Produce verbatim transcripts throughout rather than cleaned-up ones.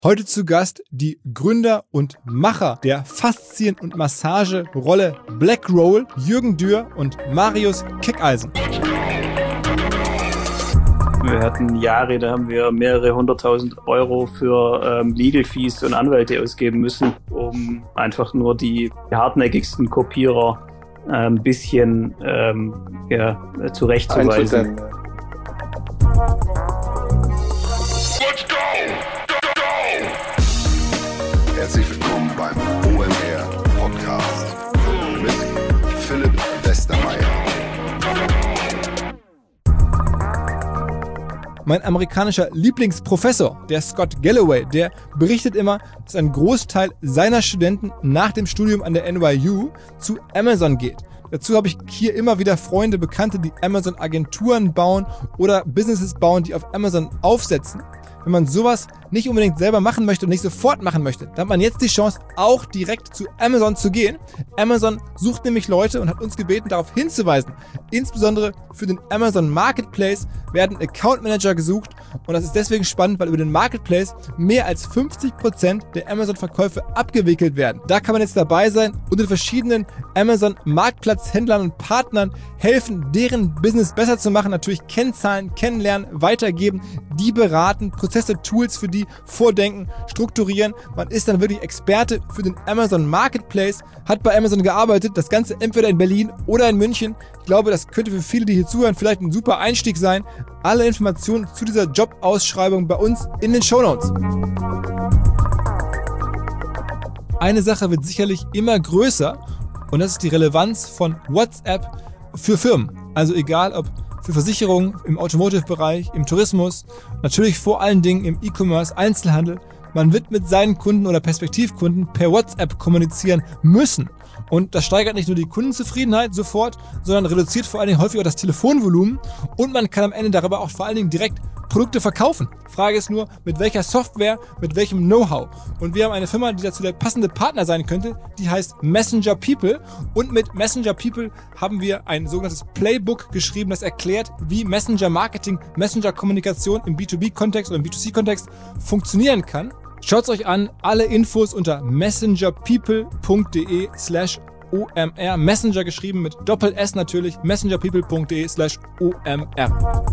Heute zu Gast die Gründer und Macher der Faszien- und Massagerolle Blackroll, Jürgen Dürr und Marius Keckeisen. Wir hatten Jahre, da haben wir mehrere hunderttausend Euro für ähm, Legal Fees und Anwälte ausgeben müssen, um einfach nur die hartnäckigsten Kopierer äh, ein bisschen ähm, ja, zurechtzuweisen. Herzlich willkommen beim O M R Podcast mit Philipp Westermeier. Mein amerikanischer Lieblingsprofessor, der Scott Galloway, der berichtet immer, dass ein Großteil seiner Studenten nach dem Studium an der N Y U zu Amazon geht. Dazu habe ich hier immer wieder Freunde, Bekannte, die Amazon-Agenturen bauen oder Businesses bauen, die auf Amazon aufsetzen. Wenn man sowas nicht unbedingt selber machen möchte und nicht sofort machen möchte, dann hat man jetzt die Chance, auch direkt zu Amazon zu gehen. Amazon sucht nämlich Leute und hat uns gebeten, darauf hinzuweisen. Insbesondere für den Amazon Marketplace werden Account Manager gesucht und das ist deswegen spannend, weil über den Marketplace mehr als fünfzig Prozent der Amazon-Verkäufe abgewickelt werden. Da kann man jetzt dabei sein und den verschiedenen Amazon-Marktplatzhändlern und Partnern helfen, deren Business besser zu machen, natürlich Kennzahlen, kennenlernen, weitergeben, die beraten, Prozesse, Tools für die vordenken, strukturieren. Man ist dann wirklich Experte für den Amazon Marketplace, hat bei Amazon gearbeitet, das Ganze entweder in Berlin oder in München. Ich glaube, das könnte für viele, die hier zuhören, vielleicht ein super Einstieg sein. Alle Informationen zu dieser Jobausschreibung bei uns in den Shownotes. Eine Sache wird sicherlich immer größer und das ist die Relevanz von WhatsApp für Firmen. Also egal ob für Versicherungen, im Automotive-Bereich, im Tourismus, natürlich vor allen Dingen im E-Commerce, Einzelhandel. Man wird mit seinen Kunden oder Perspektivkunden per WhatsApp kommunizieren müssen. Und das steigert nicht nur die Kundenzufriedenheit sofort, sondern reduziert vor allen Dingen häufig auch das Telefonvolumen und man kann am Ende darüber auch vor allen Dingen direkt Produkte verkaufen. Frage ist nur, mit welcher Software, mit welchem Know-how. Und wir haben eine Firma, die dazu der passende Partner sein könnte, die heißt Messenger People. Und mit Messenger People haben wir ein sogenanntes Playbook geschrieben, das erklärt, wie Messenger Marketing, Messenger Kommunikation im B zwei B-Kontext oder im B zwei C-Kontext funktionieren kann. Schaut es euch an, alle Infos unter messengerpeople.de slash OMR. Messenger geschrieben mit Doppel-S natürlich, messengerpeople.de slash OMR.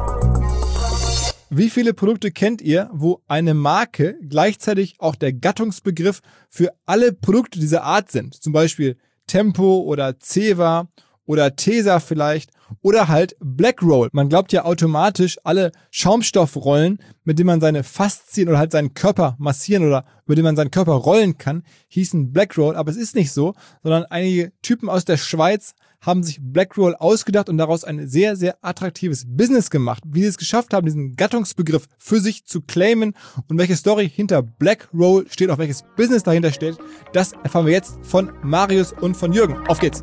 Wie viele Produkte kennt ihr, wo eine Marke gleichzeitig auch der Gattungsbegriff für alle Produkte dieser Art sind? Zum Beispiel Tempo oder Ceva oder Tesa vielleicht oder halt Blackroll. Man glaubt ja automatisch, alle Schaumstoffrollen, mit denen man seine Faszien oder halt seinen Körper massieren oder mit denen man seinen Körper rollen kann, hießen Blackroll. Aber es ist nicht so, sondern einige Typen aus der Schweiz haben sich Blackroll ausgedacht und daraus ein sehr, sehr attraktives Business gemacht. Wie sie es geschafft haben, diesen Gattungsbegriff für sich zu claimen und welche Story hinter Blackroll steht, auch welches Business dahinter steht, das erfahren wir jetzt von Marius und von Jürgen. Auf geht's!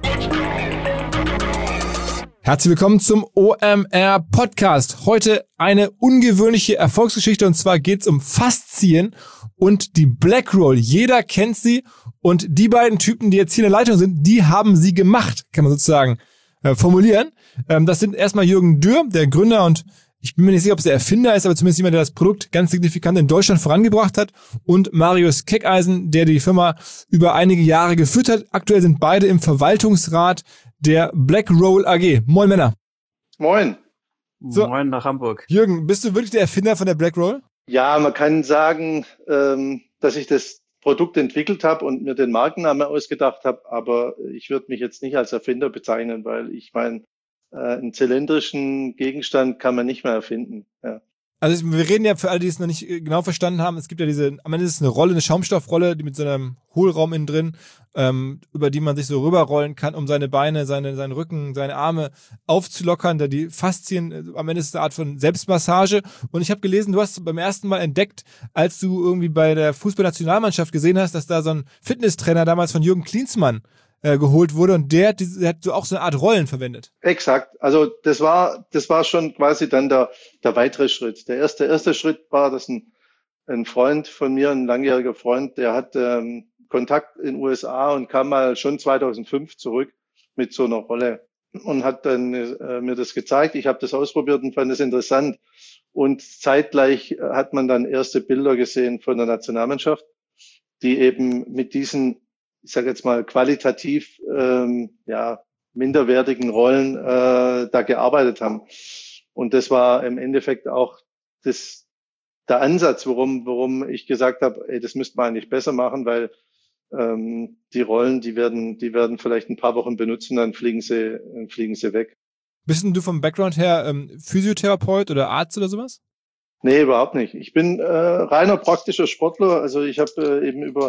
Herzlich willkommen zum O M R Podcast. Heute eine ungewöhnliche Erfolgsgeschichte und zwar geht's um Faszien und die Blackroll. Jeder kennt sie und die beiden Typen, die jetzt hier in der Leitung sind, die haben sie gemacht, kann man sozusagen äh, formulieren. Ähm, das sind erstmal Jürgen Dürr, der Gründer und ich bin mir nicht sicher, ob es der Erfinder ist, aber zumindest jemand, der das Produkt ganz signifikant in Deutschland vorangebracht hat. Und Marius Keckeisen, der die Firma über einige Jahre geführt hat. Aktuell sind beide im Verwaltungsrat der Blackroll A G. Moin Männer. Moin. So, Moin nach Hamburg. Jürgen, bist du wirklich der Erfinder von der Blackroll? Ja, man kann sagen, ähm, dass ich das Produkt entwickelt habe und mir den Markennamen ausgedacht habe, aber ich würde mich jetzt nicht als Erfinder bezeichnen, weil ich meine, äh, einen zylindrischen Gegenstand kann man nicht mehr erfinden. Ja. Also wir reden ja für alle, die es noch nicht genau verstanden haben, es gibt ja diese, am Ende ist es eine Rolle, eine Schaumstoffrolle, die mit so einem Hohlraum innen drin, ähm, über die man sich so rüberrollen kann, um seine Beine, seine, seinen Rücken, seine Arme aufzulockern, da die Faszien, am Ende ist es eine Art von Selbstmassage. Und ich habe gelesen, du hast beim ersten Mal entdeckt, als du irgendwie bei der Fußballnationalmannschaft gesehen hast, dass da so ein Fitnesstrainer damals von Jürgen Klinsmann äh, geholt wurde und der, der hat so auch so eine Art Rollen verwendet. Exakt. Also das war, das war schon quasi dann der, der weitere Schritt. Der erste, erste Schritt war, dass ein, ein Freund von mir, ein langjähriger Freund, der hat ähm, Kontakt in den U S A und kam mal schon zweitausendfünf zurück mit so einer Rolle und hat dann äh, mir das gezeigt. Ich habe das ausprobiert und fand es interessant. Und zeitgleich hat man dann erste Bilder gesehen von der Nationalmannschaft, die eben mit diesen, ich sage jetzt mal, qualitativ ähm, ja minderwertigen Rollen äh, da gearbeitet haben. Und das war im Endeffekt auch das der Ansatz, warum warum ich gesagt habe, ey, das müsste man eigentlich besser machen, weil ähm, die Rollen, die werden die werden vielleicht ein paar Wochen benutzen, dann fliegen sie dann fliegen sie weg. Bist denn du vom Background her ähm, Physiotherapeut oder Arzt oder sowas? Nee, überhaupt nicht. Ich bin äh, reiner praktischer Sportler. Also ich habe äh, eben über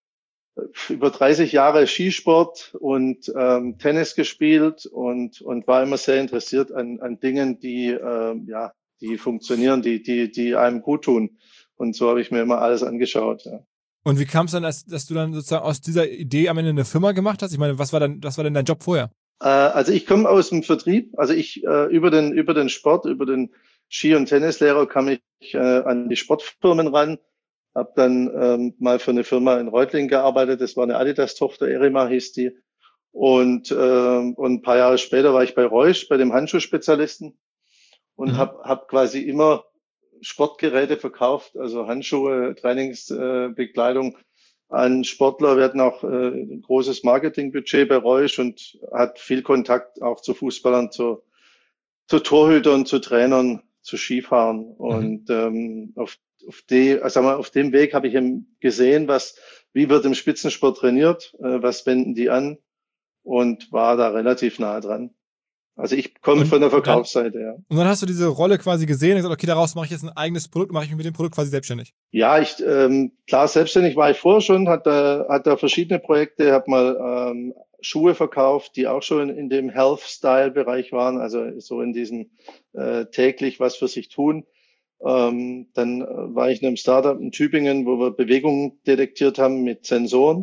über dreißig Jahre Skisport und ähm, Tennis gespielt und und war immer sehr interessiert an an Dingen, die äh, ja die funktionieren, die die die einem gut tun. Und so habe ich mir immer alles angeschaut. Ja. Und wie kam es dann, dass, dass du dann sozusagen aus dieser Idee am Ende eine Firma gemacht hast? Ich meine, was war dann was war denn dein Job vorher? Äh, also ich komme aus dem Vertrieb. Also ich äh, über den über den Sport, über den Ski- und Tennislehrer kam ich äh, an die Sportfirmen ran. Hab dann ähm, mal für eine Firma in Reutlingen gearbeitet. Das war eine Adidas-Tochter, Erima hieß die. Und, ähm, und ein paar Jahre später war ich bei Reusch, bei dem Handschuhspezialisten und mhm. habe hab quasi immer Sportgeräte verkauft, also Handschuhe, Trainingsbekleidung äh, an Sportler. Wir hatten auch äh, ein großes Marketingbudget bei Reusch und hat viel Kontakt auch zu Fußballern, zu, zu Torhütern, zu Trainern, zu Skifahren. Mhm. Und ähm, auf Auf, die, also auf dem Weg habe ich eben gesehen, was, wie wird im Spitzensport trainiert, äh, was wenden die an und war da relativ nahe dran. Also ich komme von der Verkaufsseite, dann, ja. Und dann hast du diese Rolle quasi gesehen und gesagt, okay, daraus mache ich jetzt ein eigenes Produkt, mache ich mich mit dem Produkt quasi selbstständig. Ja, ich ähm, klar, selbstständig war ich vorher schon, hat da, hat da verschiedene Projekte, habe mal ähm, Schuhe verkauft, die auch schon in dem Health-Style-Bereich waren, also so in diesem äh, täglich was für sich tun. Ähm, dann äh, war ich in einem Startup in Tübingen, wo wir Bewegungen detektiert haben mit Sensoren.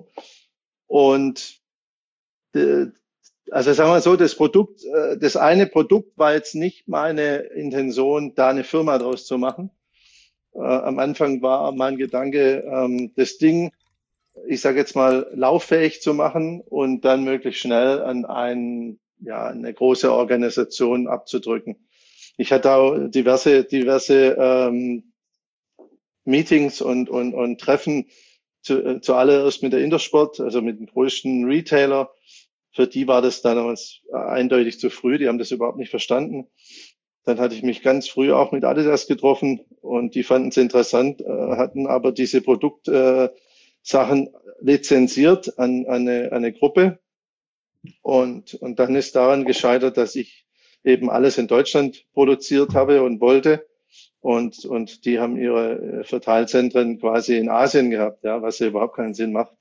Und äh, also sagen wir mal so, das Produkt, äh, das eine Produkt war jetzt nicht meine Intention, da eine Firma draus zu machen. Äh, am Anfang war mein Gedanke, ähm, das Ding, ich sage jetzt mal, lauffähig zu machen und dann möglichst schnell an ein, ja, eine große Organisation abzudrücken. Ich hatte auch diverse, diverse ähm, Meetings und, und, und Treffen zu, äh, zuallererst mit der Intersport, also mit dem größten Retailer. Für die war das damals eindeutig zu früh, die haben das überhaupt nicht verstanden. Dann hatte ich mich ganz früh auch mit Adidas getroffen und die fanden es interessant, äh, hatten aber diese Produktsachen äh, lizenziert an, an, eine, an eine Gruppe. Und, und dann ist daran gescheitert, dass ich eben alles in Deutschland produziert habe und wollte. Und, und die haben ihre Verteilzentren quasi in Asien gehabt, ja, was ja überhaupt keinen Sinn macht.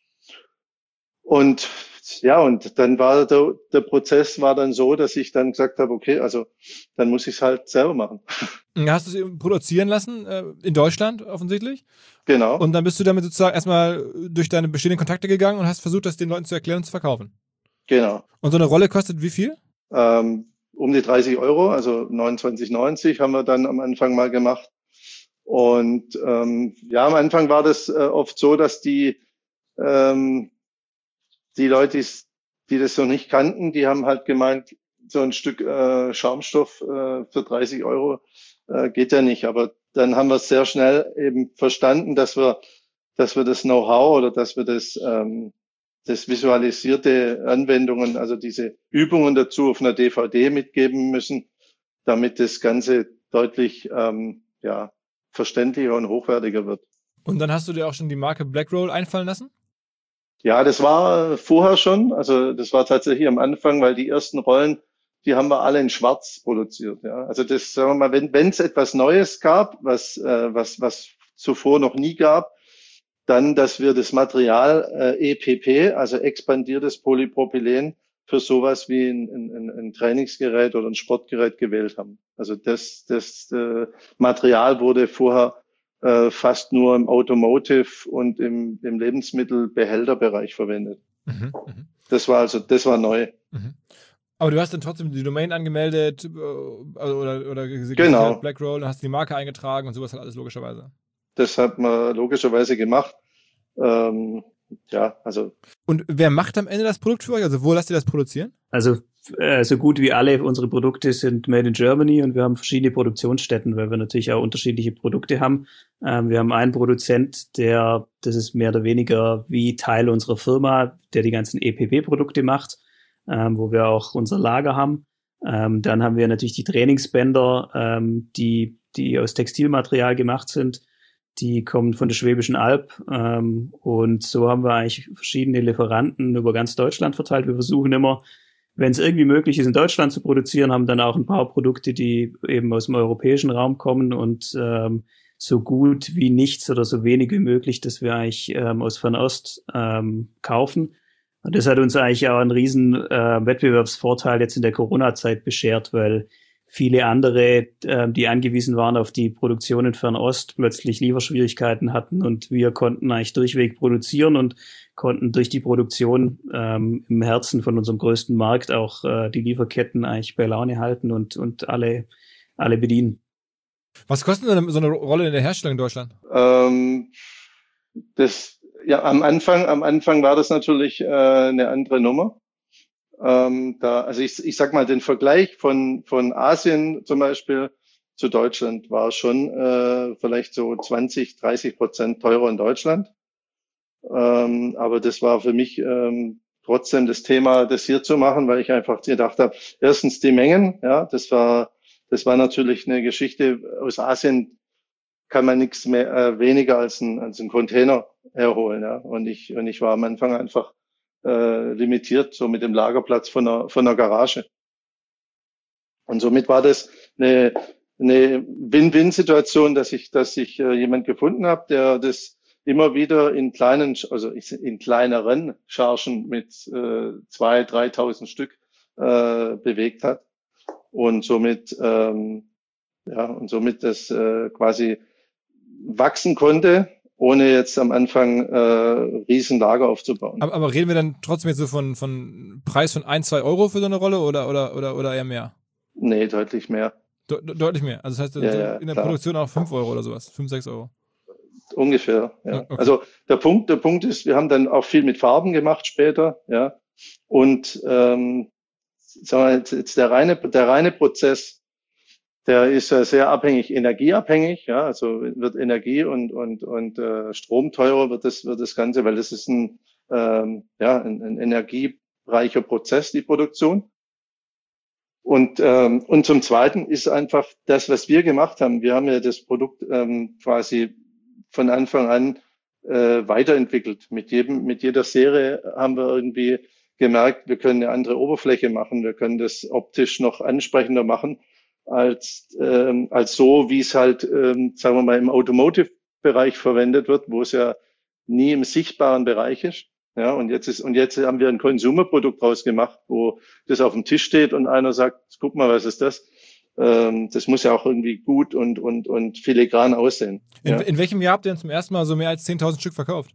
Und, ja, und dann war der, der Prozess war dann so, dass ich dann gesagt habe, okay, also, dann muss ich es halt selber machen. Hast du es produzieren lassen, äh, in Deutschland offensichtlich? Genau. Und dann bist du damit sozusagen erstmal durch deine bestehenden Kontakte gegangen und hast versucht, das den Leuten zu erklären und zu verkaufen. Genau. Und so eine Rolle kostet wie viel? Ähm, um die dreißig Euro, also neunundzwanzig neunzig haben wir dann am Anfang mal gemacht. Und ähm, ja, am Anfang war das äh, oft so, dass die ähm, die Leute, die das noch nicht kannten, die haben halt gemeint, so ein Stück äh, Schaumstoff äh, für dreißig Euro äh, geht ja nicht. Aber dann haben wir sehr schnell eben verstanden, dass wir, dass wir das Know-how oder dass wir das ähm, das visualisierte Anwendungen, also diese Übungen dazu auf einer D V D mitgeben müssen, damit das Ganze deutlich ähm, ja, verständlicher und hochwertiger wird. Und dann hast du dir auch schon die Marke Blackroll einfallen lassen? Ja, das war vorher schon. Also das war tatsächlich am Anfang, weil die ersten Rollen, die haben wir alle in Schwarz produziert. Ja, also das, sagen wir mal, wenn wenn es etwas Neues gab, was äh, was was zuvor noch nie gab, dann, dass wir das Material äh, E P P, also expandiertes Polypropylen, für sowas wie ein, ein, ein Trainingsgerät oder ein Sportgerät gewählt haben. Also das, das äh, Material wurde vorher äh, fast nur im Automotive und im, im Lebensmittelbehälterbereich verwendet. Mhm, das war also, das war neu. Mhm. Aber du hast dann trotzdem die Domain angemeldet äh, oder, oder genau. Blackroll, dann hast du die Marke eingetragen und sowas halt alles logischerweise. Das hat man logischerweise gemacht. Ähm, ja, also. Und wer macht am Ende das Produkt für euch? Also wo lasst ihr das produzieren? Also äh, so gut wie alle unsere Produkte sind made in Germany und wir haben verschiedene Produktionsstätten, weil wir natürlich auch unterschiedliche Produkte haben. Ähm, wir haben einen Produzent, der, das ist mehr oder weniger wie Teil unserer Firma, der die ganzen E P B-Produkte macht, ähm, wo wir auch unser Lager haben. Ähm, dann haben wir natürlich die Trainingsbänder, ähm, die, die aus Textilmaterial gemacht sind. Die kommen von der Schwäbischen Alb, ähm, und so haben wir eigentlich verschiedene Lieferanten über ganz Deutschland verteilt. Wir versuchen immer, wenn es irgendwie möglich ist, in Deutschland zu produzieren, haben dann auch ein paar Produkte, die eben aus dem europäischen Raum kommen und ähm, so gut wie nichts oder so wenig wie möglich, dass wir eigentlich ähm, aus Fernost ähm, kaufen. Und das hat uns eigentlich auch einen riesen äh, Wettbewerbsvorteil jetzt in der Corona-Zeit beschert, weil viele andere, äh, die angewiesen waren auf die Produktion in Fernost, plötzlich Lieferschwierigkeiten hatten und wir konnten eigentlich durchweg produzieren und konnten durch die Produktion ähm, im Herzen von unserem größten Markt auch äh, die Lieferketten eigentlich bei Laune halten und und alle alle bedienen. Was kostet denn so eine Rolle in der Herstellung in Deutschland? Ähm, das, ja, am Anfang, am Anfang war das natürlich äh, eine andere Nummer. Ähm, da, also ich, ich sag mal, den Vergleich von von Asien zum Beispiel zu Deutschland war schon äh, vielleicht so zwanzig, dreißig Prozent teurer in Deutschland. Ähm, aber das war für mich ähm, trotzdem das Thema, das hier zu machen, weil ich einfach gedacht habe, erstens die Mengen, ja, das war das war natürlich eine Geschichte. Aus Asien kann man nichts mehr äh, weniger als ein als ein Container herholen, ja. Und ich und ich war am Anfang einfach äh, limitiert, so mit dem Lagerplatz von einer von einer Garage. Und somit war das eine eine Win-Win-Situation, dass ich dass ich äh, jemand gefunden habe, der das immer wieder in kleinen, also in kleineren Chargen mit äh, zwei, dreitausend Stück äh, bewegt hat und somit ähm, ja und somit das äh, quasi wachsen konnte, ohne jetzt am Anfang äh, riesen Lager aufzubauen. Aber, aber reden wir dann trotzdem jetzt so von von Preis von ein, zwei Euro für so eine Rolle oder oder oder oder eher mehr? Nee, deutlich mehr. De- de- deutlich mehr. Also das heißt Ja, so ja, in der klar. Produktion auch fünf Euro oder sowas, fünf, sechs Euro. Ungefähr, ja. Okay. Also der Punkt, der Punkt ist, wir haben dann auch viel mit Farben gemacht später, ja. Und ähm, sagen wir jetzt, jetzt der reine, der reine Prozess, der ist ja sehr abhängig, energieabhängig, ja. Also wird Energie und und und äh, Strom teurer, wird das wird das Ganze, weil das ist ein ähm, ja ein, ein energiereicher Prozess, die Produktion. Und ähm, und zum Zweiten ist einfach das, was wir gemacht haben. Wir haben ja das Produkt ähm, quasi von Anfang an äh, weiterentwickelt. Mit jedem, mit jeder Serie haben wir irgendwie gemerkt, wir können eine andere Oberfläche machen, wir können das optisch noch ansprechender machen als ähm, als so, wie es halt, ähm, sagen wir mal, im Automotive-Bereich verwendet wird, wo es ja nie im sichtbaren Bereich ist. Ja, und jetzt ist und jetzt haben wir ein Consumer-Produkt draus gemacht, wo das auf dem Tisch steht und einer sagt, guck mal, was ist das? Das muss ja auch irgendwie gut und und und filigran aussehen. In, ja. in welchem Jahr habt ihr denn zum ersten Mal so mehr als zehntausend Stück verkauft?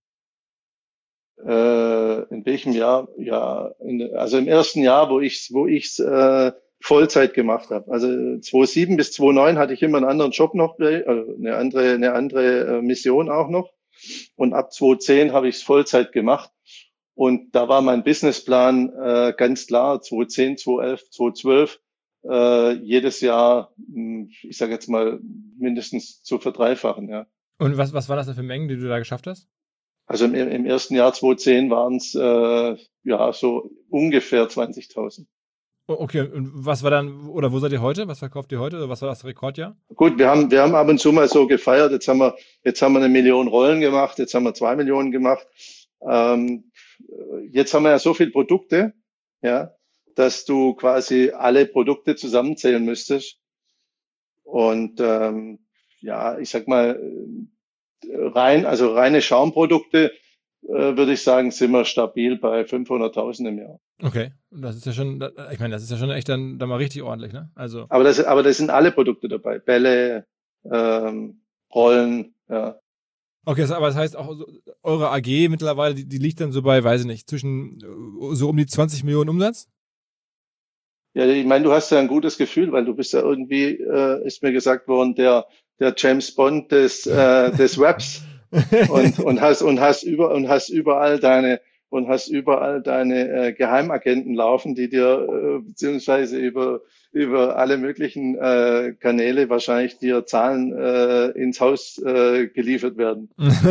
Äh, in welchem Jahr? Ja, in, also im ersten Jahr, wo ich wo ich's äh, Vollzeit gemacht habe. Also zweitausendsieben bis zweitausendneun hatte ich immer einen anderen Job noch, also eine andere eine andere Mission auch noch. Und ab zweitausendzehn habe ich es Vollzeit gemacht. Und da war mein Businessplan äh, ganz klar: zweitausendzehn, zweitausendelf, zweitausendzwölf. Äh, jedes Jahr, ich sage jetzt mal, mindestens zu verdreifachen, ja. Und was, was war das denn für Mengen, die du da geschafft hast? Also im, im ersten Jahr zweitausendzehn waren es äh, ja so ungefähr zwanzigtausend. Okay, und was war dann, oder wo seid ihr heute? Was verkauft ihr heute? Oder was war das Rekordjahr? Gut, wir haben wir haben ab und zu mal so gefeiert. Jetzt haben wir jetzt haben wir eine Million Rollen gemacht. Jetzt haben wir zwei Millionen gemacht. Ähm, jetzt haben wir ja so viele Produkte, ja, dass du quasi alle Produkte zusammenzählen müsstest. Und ähm, ja, ich sag mal, rein, also reine Schaumprodukte, äh, würde ich sagen, sind wir stabil bei fünfhunderttausend im Jahr. Okay, das ist ja schon, ich meine, das ist ja schon echt dann, dann mal richtig ordentlich, ne? Also. Aber das, aber das sind alle Produkte dabei. Bälle, ähm, Rollen, ja. Okay, aber das heißt auch, so, eure A G mittlerweile, die, die liegt dann so bei, weiß ich nicht, zwischen so um die zwanzig Millionen Umsatz? Ja, ich meine, du hast ja ein gutes Gefühl, weil du bist ja irgendwie, äh, ist mir gesagt worden, der der James Bond des äh, des Webs und und hast und hast über und hast überall deine und hast überall deine äh, Geheimagenten laufen, die dir äh, beziehungsweise über über alle möglichen äh, Kanäle wahrscheinlich dir Zahlen äh, ins Haus äh, geliefert werden.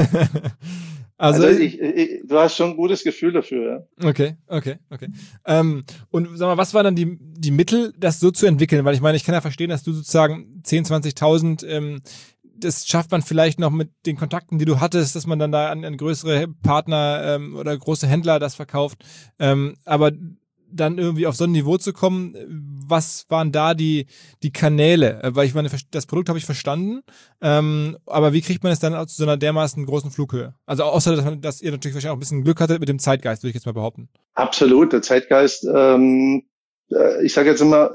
also, also ich, ich, du hast schon ein gutes Gefühl dafür, ja. Okay, okay, okay. Ähm, und sag mal, was waren dann die die Mittel, das so zu entwickeln? Weil ich meine, ich kann ja verstehen, dass du sozusagen zehntausend, zwanzigtausend ähm, das schafft man vielleicht noch mit den Kontakten, die du hattest, dass man dann da an, an größere Partner ähm, oder große Händler das verkauft. Ähm, aber dann irgendwie auf so ein Niveau zu kommen, was waren da die die Kanäle? Weil ich meine, das Produkt habe ich verstanden, ähm, aber wie kriegt man es dann auch zu so einer dermaßen großen Flughöhe? Also außer, dass, man, dass ihr natürlich wahrscheinlich auch ein bisschen Glück hattet mit dem Zeitgeist, würde ich jetzt mal behaupten. Absolut, der Zeitgeist. Ähm, ich sage jetzt immer,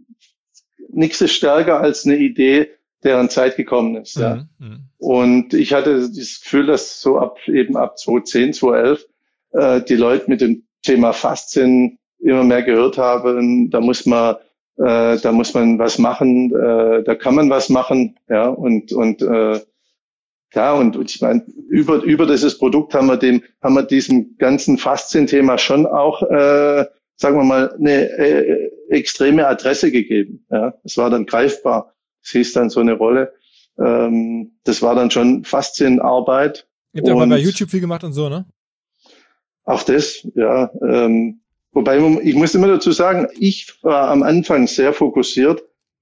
nichts ist stärker als eine Idee, deren Zeit gekommen ist. Ja. Mhm. Und ich hatte das Gefühl, dass so ab eben ab zwanzig zehn, zwanzig elf äh, die Leute mit dem Thema Faszien immer mehr gehört haben. Da muss man, äh, da muss man was machen. Äh, da kann man was machen. Ja. Und und äh, ja und, und ich meine, über über dieses Produkt haben wir dem haben wir diesem ganzen Faszien-Thema schon auch, äh, sagen wir mal, eine äh, extreme Adresse gegeben. Ja. Es war dann greifbar. Es hieß dann so eine Rolle. Ähm, das war dann schon Faszienarbeit. Ihr habt ja mal bei YouTube viel gemacht und so, ne? Auch das, ja. Ähm, wobei, ich muss immer dazu sagen, ich war am Anfang sehr fokussiert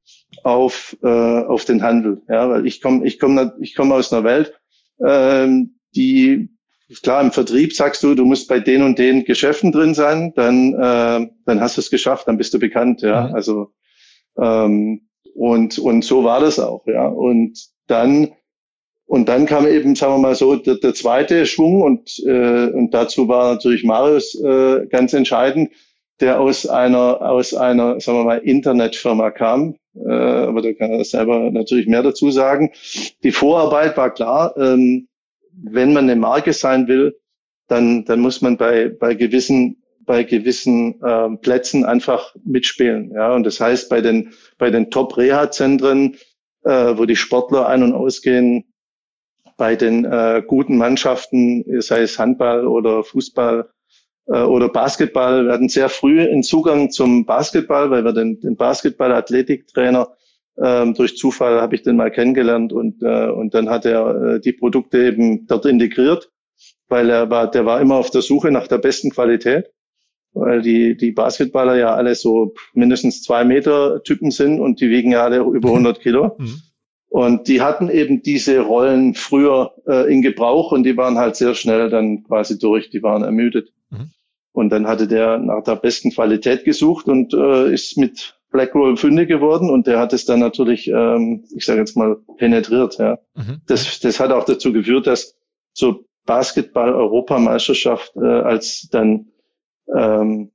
auf äh, auf den Handel, ja, weil ich komme ich komme ich komme aus einer Welt, ähm, die klar im Vertrieb sagst du, du musst bei den und den Geschäften drin sein, dann äh, dann hast du es geschafft, dann bist du bekannt, ja. Mhm. Also ähm, Und, und so war das auch, ja. Und dann, und dann kam eben, sagen wir mal so, der, der zweite Schwung und, äh, und dazu war natürlich Marius, äh, ganz entscheidend, der aus einer, aus einer, sagen wir mal, Internetfirma kam. Äh, aber da kann er selber natürlich mehr dazu sagen. Die Vorarbeit war klar, ähm, wenn man eine Marke sein will, dann, dann muss man bei, bei gewissen bei gewissen äh, Plätzen einfach mitspielen. Ja, und das heißt, bei den bei den Top-Reha-Zentren, äh, wo die Sportler ein- und ausgehen, bei den äh, guten Mannschaften, sei es Handball oder Fußball äh, oder Basketball, wir hatten sehr früh einen Zugang zum Basketball, weil wir den, den Basketball-Athletiktrainer äh, durch Zufall habe ich den mal kennengelernt und äh, und dann hat er äh, die Produkte eben dort integriert, weil er war, der war immer auf der Suche nach der besten Qualität. Weil die die Basketballer ja alle so mindestens zwei Meter Typen sind und die wiegen ja alle über hundert Kilo. Mhm. Und die hatten eben diese Rollen früher äh, in Gebrauch und die waren halt sehr schnell dann quasi durch, die waren ermüdet. Mhm. Und dann hatte der nach der besten Qualität gesucht und äh, ist mit Blackroll fündig geworden und der hat es dann natürlich, ähm, ich sage jetzt mal, penetriert. Ja. Mhm. Das, das hat auch dazu geführt, dass so Basketball-Europameisterschaft äh, als dann ähm,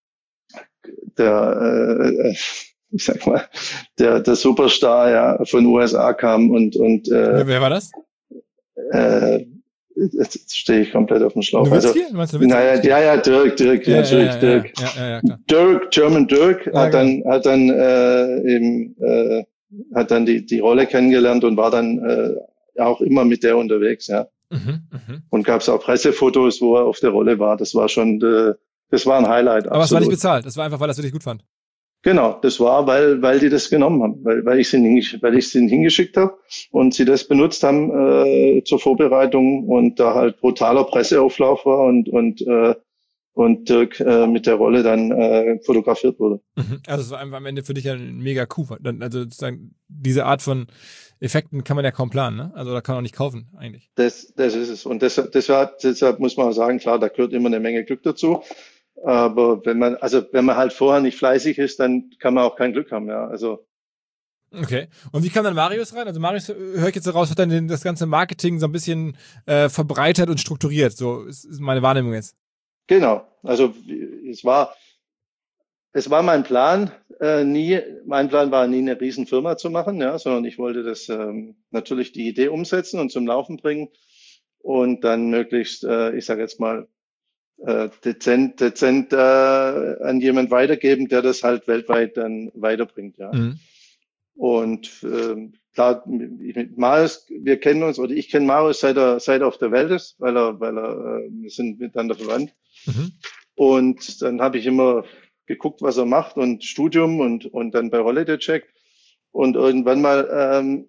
der, äh, ich sag mal, der, der Superstar ja von U S A kam und und äh, wer war das? Äh, jetzt stehe ich komplett auf dem Schlauch. Nowitzki? Also, Meinst du Nowitzki? Naja, ja, ja, Dirk, Dirk, ja, natürlich, ja, ja, Dirk. Ja, ja, ja, klar. Dirk, German Dirk, ja, hat dann, hat dann äh, eben, äh, hat dann die die Rolle kennengelernt und war dann äh, auch immer mit der unterwegs, ja. Mhm, mh. Und gab es auch Pressefotos, wo er auf der Rolle war. Das war schon, äh, das war ein Highlight. Aber es war nicht bezahlt. Das war einfach, weil er es wirklich gut fand. Genau, das war, weil weil die das genommen haben, weil weil ich sie weil ich sie hingeschickt habe und sie das benutzt haben äh, zur Vorbereitung und da halt brutaler Presseauflauf war und und äh, und Dirk äh, mit der Rolle dann äh, fotografiert wurde. Also es war einfach am Ende für dich ein mega Coup. Also sozusagen diese Art von Effekten kann man ja kaum planen, ne? Also da kann man auch nicht kaufen eigentlich. Das das ist es und deshalb deshalb, deshalb muss man sagen, klar, da gehört immer eine Menge Glück dazu. Aber wenn man, also wenn man halt vorher nicht fleißig ist, dann kann man auch kein Glück haben, ja. Also. Okay. Und wie kam dann Marius rein? Also Marius, höre ich jetzt so raus, hat dann den, das ganze Marketing so ein bisschen äh, verbreitert und strukturiert. So ist, ist meine Wahrnehmung jetzt. Genau. Also es war, es war mein Plan, äh, nie, mein Plan war nie eine Riesenfirma zu machen, ja, sondern ich wollte das ähm, natürlich die Idee umsetzen und zum Laufen bringen und dann möglichst, äh, ich sage jetzt mal, Äh, dezent, dezent äh, an jemand weitergeben, der das halt weltweit dann weiterbringt, ja. Mhm. Und äh, klar, mit Marius, wir kennen uns, oder ich kenne Marius, seit er, seit er auf der Welt ist, weil er, weil er, äh, wir sind miteinander verwandt. Mhm. Und dann habe ich immer geguckt, was er macht und Studium und, und dann bei Holiday Check. Und irgendwann mal, ähm,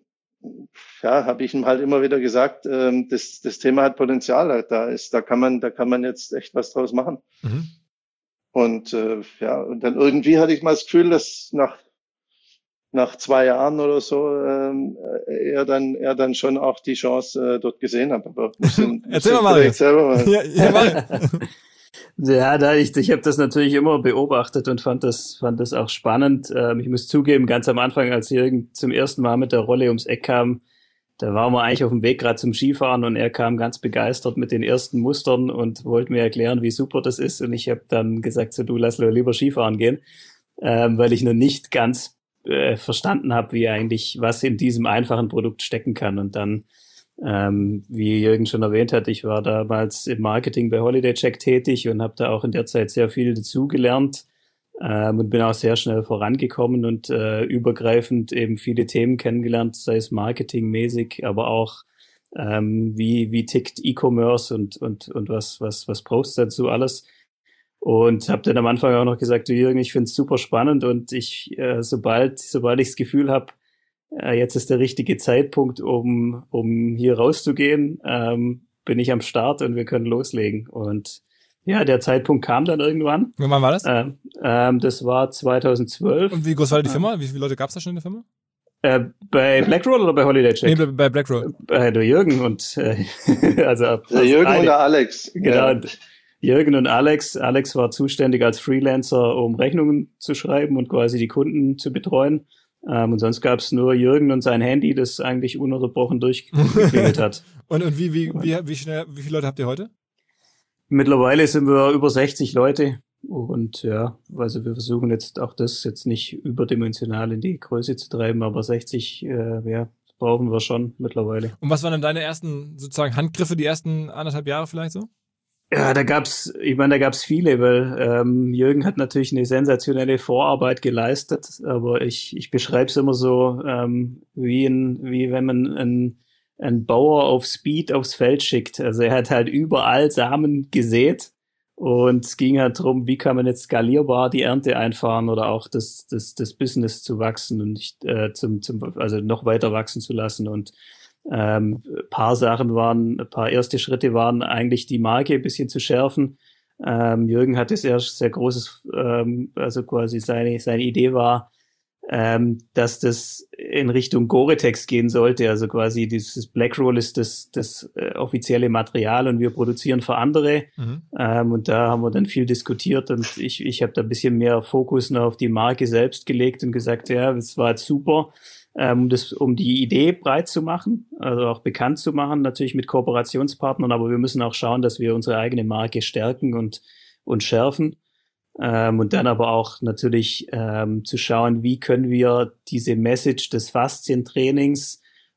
ja, habe ich ihm halt immer wieder gesagt, ähm, das, das Thema hat Potenzial, da ist, da kann man, da kann man jetzt echt was draus machen. Mhm. Und äh, ja, und dann irgendwie hatte ich mal das Gefühl, dass nach nach zwei Jahren oder so ähm, er dann er dann schon auch die Chance äh, dort gesehen hat. Aber müssen, erzähl mal, Marius. Selber mal. Ja, ja, ja, da ich ich habe das natürlich immer beobachtet und fand das fand das auch spannend. Ähm, ich muss zugeben, ganz am Anfang, als Jürgen zum ersten Mal mit der Rolle ums Eck kam, da waren wir eigentlich auf dem Weg gerade zum Skifahren und er kam ganz begeistert mit den ersten Mustern und wollte mir erklären, wie super das ist. Und ich habe dann gesagt, so du lass lieber Skifahren gehen, ähm, weil ich noch nicht ganz äh, verstanden habe, wie eigentlich was in diesem einfachen Produkt stecken kann. Und dann, ähm, wie Jürgen schon erwähnt hat, ich war damals im Marketing bei Holiday Check tätig und habe da auch in der Zeit sehr viel dazugelernt. Ähm, und bin auch sehr schnell vorangekommen und äh, übergreifend eben viele Themen kennengelernt, sei es marketingmäßig, aber auch ähm, wie wie tickt E-Commerce und und und was was was brauchst du dazu alles. Und habe dann am Anfang auch noch gesagt, du Jürgen, ich finde es super spannend und ich äh, sobald sobald ich das Gefühl habe, äh, jetzt ist der richtige Zeitpunkt, um um hier rauszugehen, ähm, bin ich am Start und wir können loslegen. Und ja, der Zeitpunkt kam dann irgendwann. Und wann war das? Ähm, ähm, das war zweitausendzwölf. Und wie groß war die Firma? Wie viele Leute gab es da schon in der Firma? Äh, bei Blackroll oder bei Holiday Check? Nee, bei Blackroll. Bei der Jürgen und äh, also der Jürgen eine, und der Alex. Genau. Ja. Jürgen und Alex. Alex war zuständig als Freelancer, um Rechnungen zu schreiben und quasi die Kunden zu betreuen. Ähm, und sonst gab es nur Jürgen und sein Handy, das eigentlich ununterbrochen durchgeklingelt hat. und und wie wie wie wie schnell wie viele Leute habt ihr heute? Mittlerweile sind wir über sechzig Leute und ja, also wir versuchen jetzt auch das jetzt nicht überdimensional in die Größe zu treiben, aber sechzig, äh, ja, brauchen wir schon mittlerweile. Und was waren denn deine ersten sozusagen Handgriffe, die ersten anderthalb Jahre vielleicht so? Ja, da gab's, ich meine, da gab's viele, weil ähm, Jürgen hat natürlich eine sensationelle Vorarbeit geleistet, aber ich ich beschreibe es immer so ähm, wie ein, wie wenn man ein ein Bauer auf Speed aufs Feld schickt. Also er hat halt überall Samen gesät und es ging halt darum, wie kann man jetzt skalierbar die Ernte einfahren oder auch das das das Business zu wachsen und nicht äh, zum zum also noch weiter wachsen zu lassen. Und ähm, paar Sachen waren, ein paar erste Schritte waren eigentlich die Marke ein bisschen zu schärfen. Ähm, Jürgen hatte sehr sehr großes, ähm, also quasi seine seine Idee war, ähm, dass das in Richtung Gore-Tex gehen sollte. Also quasi dieses Blackroll ist das, das äh, offizielle Material und wir produzieren für andere. Mhm. Ähm, und da haben wir dann viel diskutiert und ich, ich habe da ein bisschen mehr Fokus noch auf die Marke selbst gelegt und gesagt, ja, das war jetzt super, ähm, das, um die Idee breit zu machen, also auch bekannt zu machen, natürlich mit Kooperationspartnern, aber wir müssen auch schauen, dass wir unsere eigene Marke stärken und, und schärfen. Ähm, und dann aber auch natürlich ähm, zu schauen, wie können wir diese Message des Faszientrainings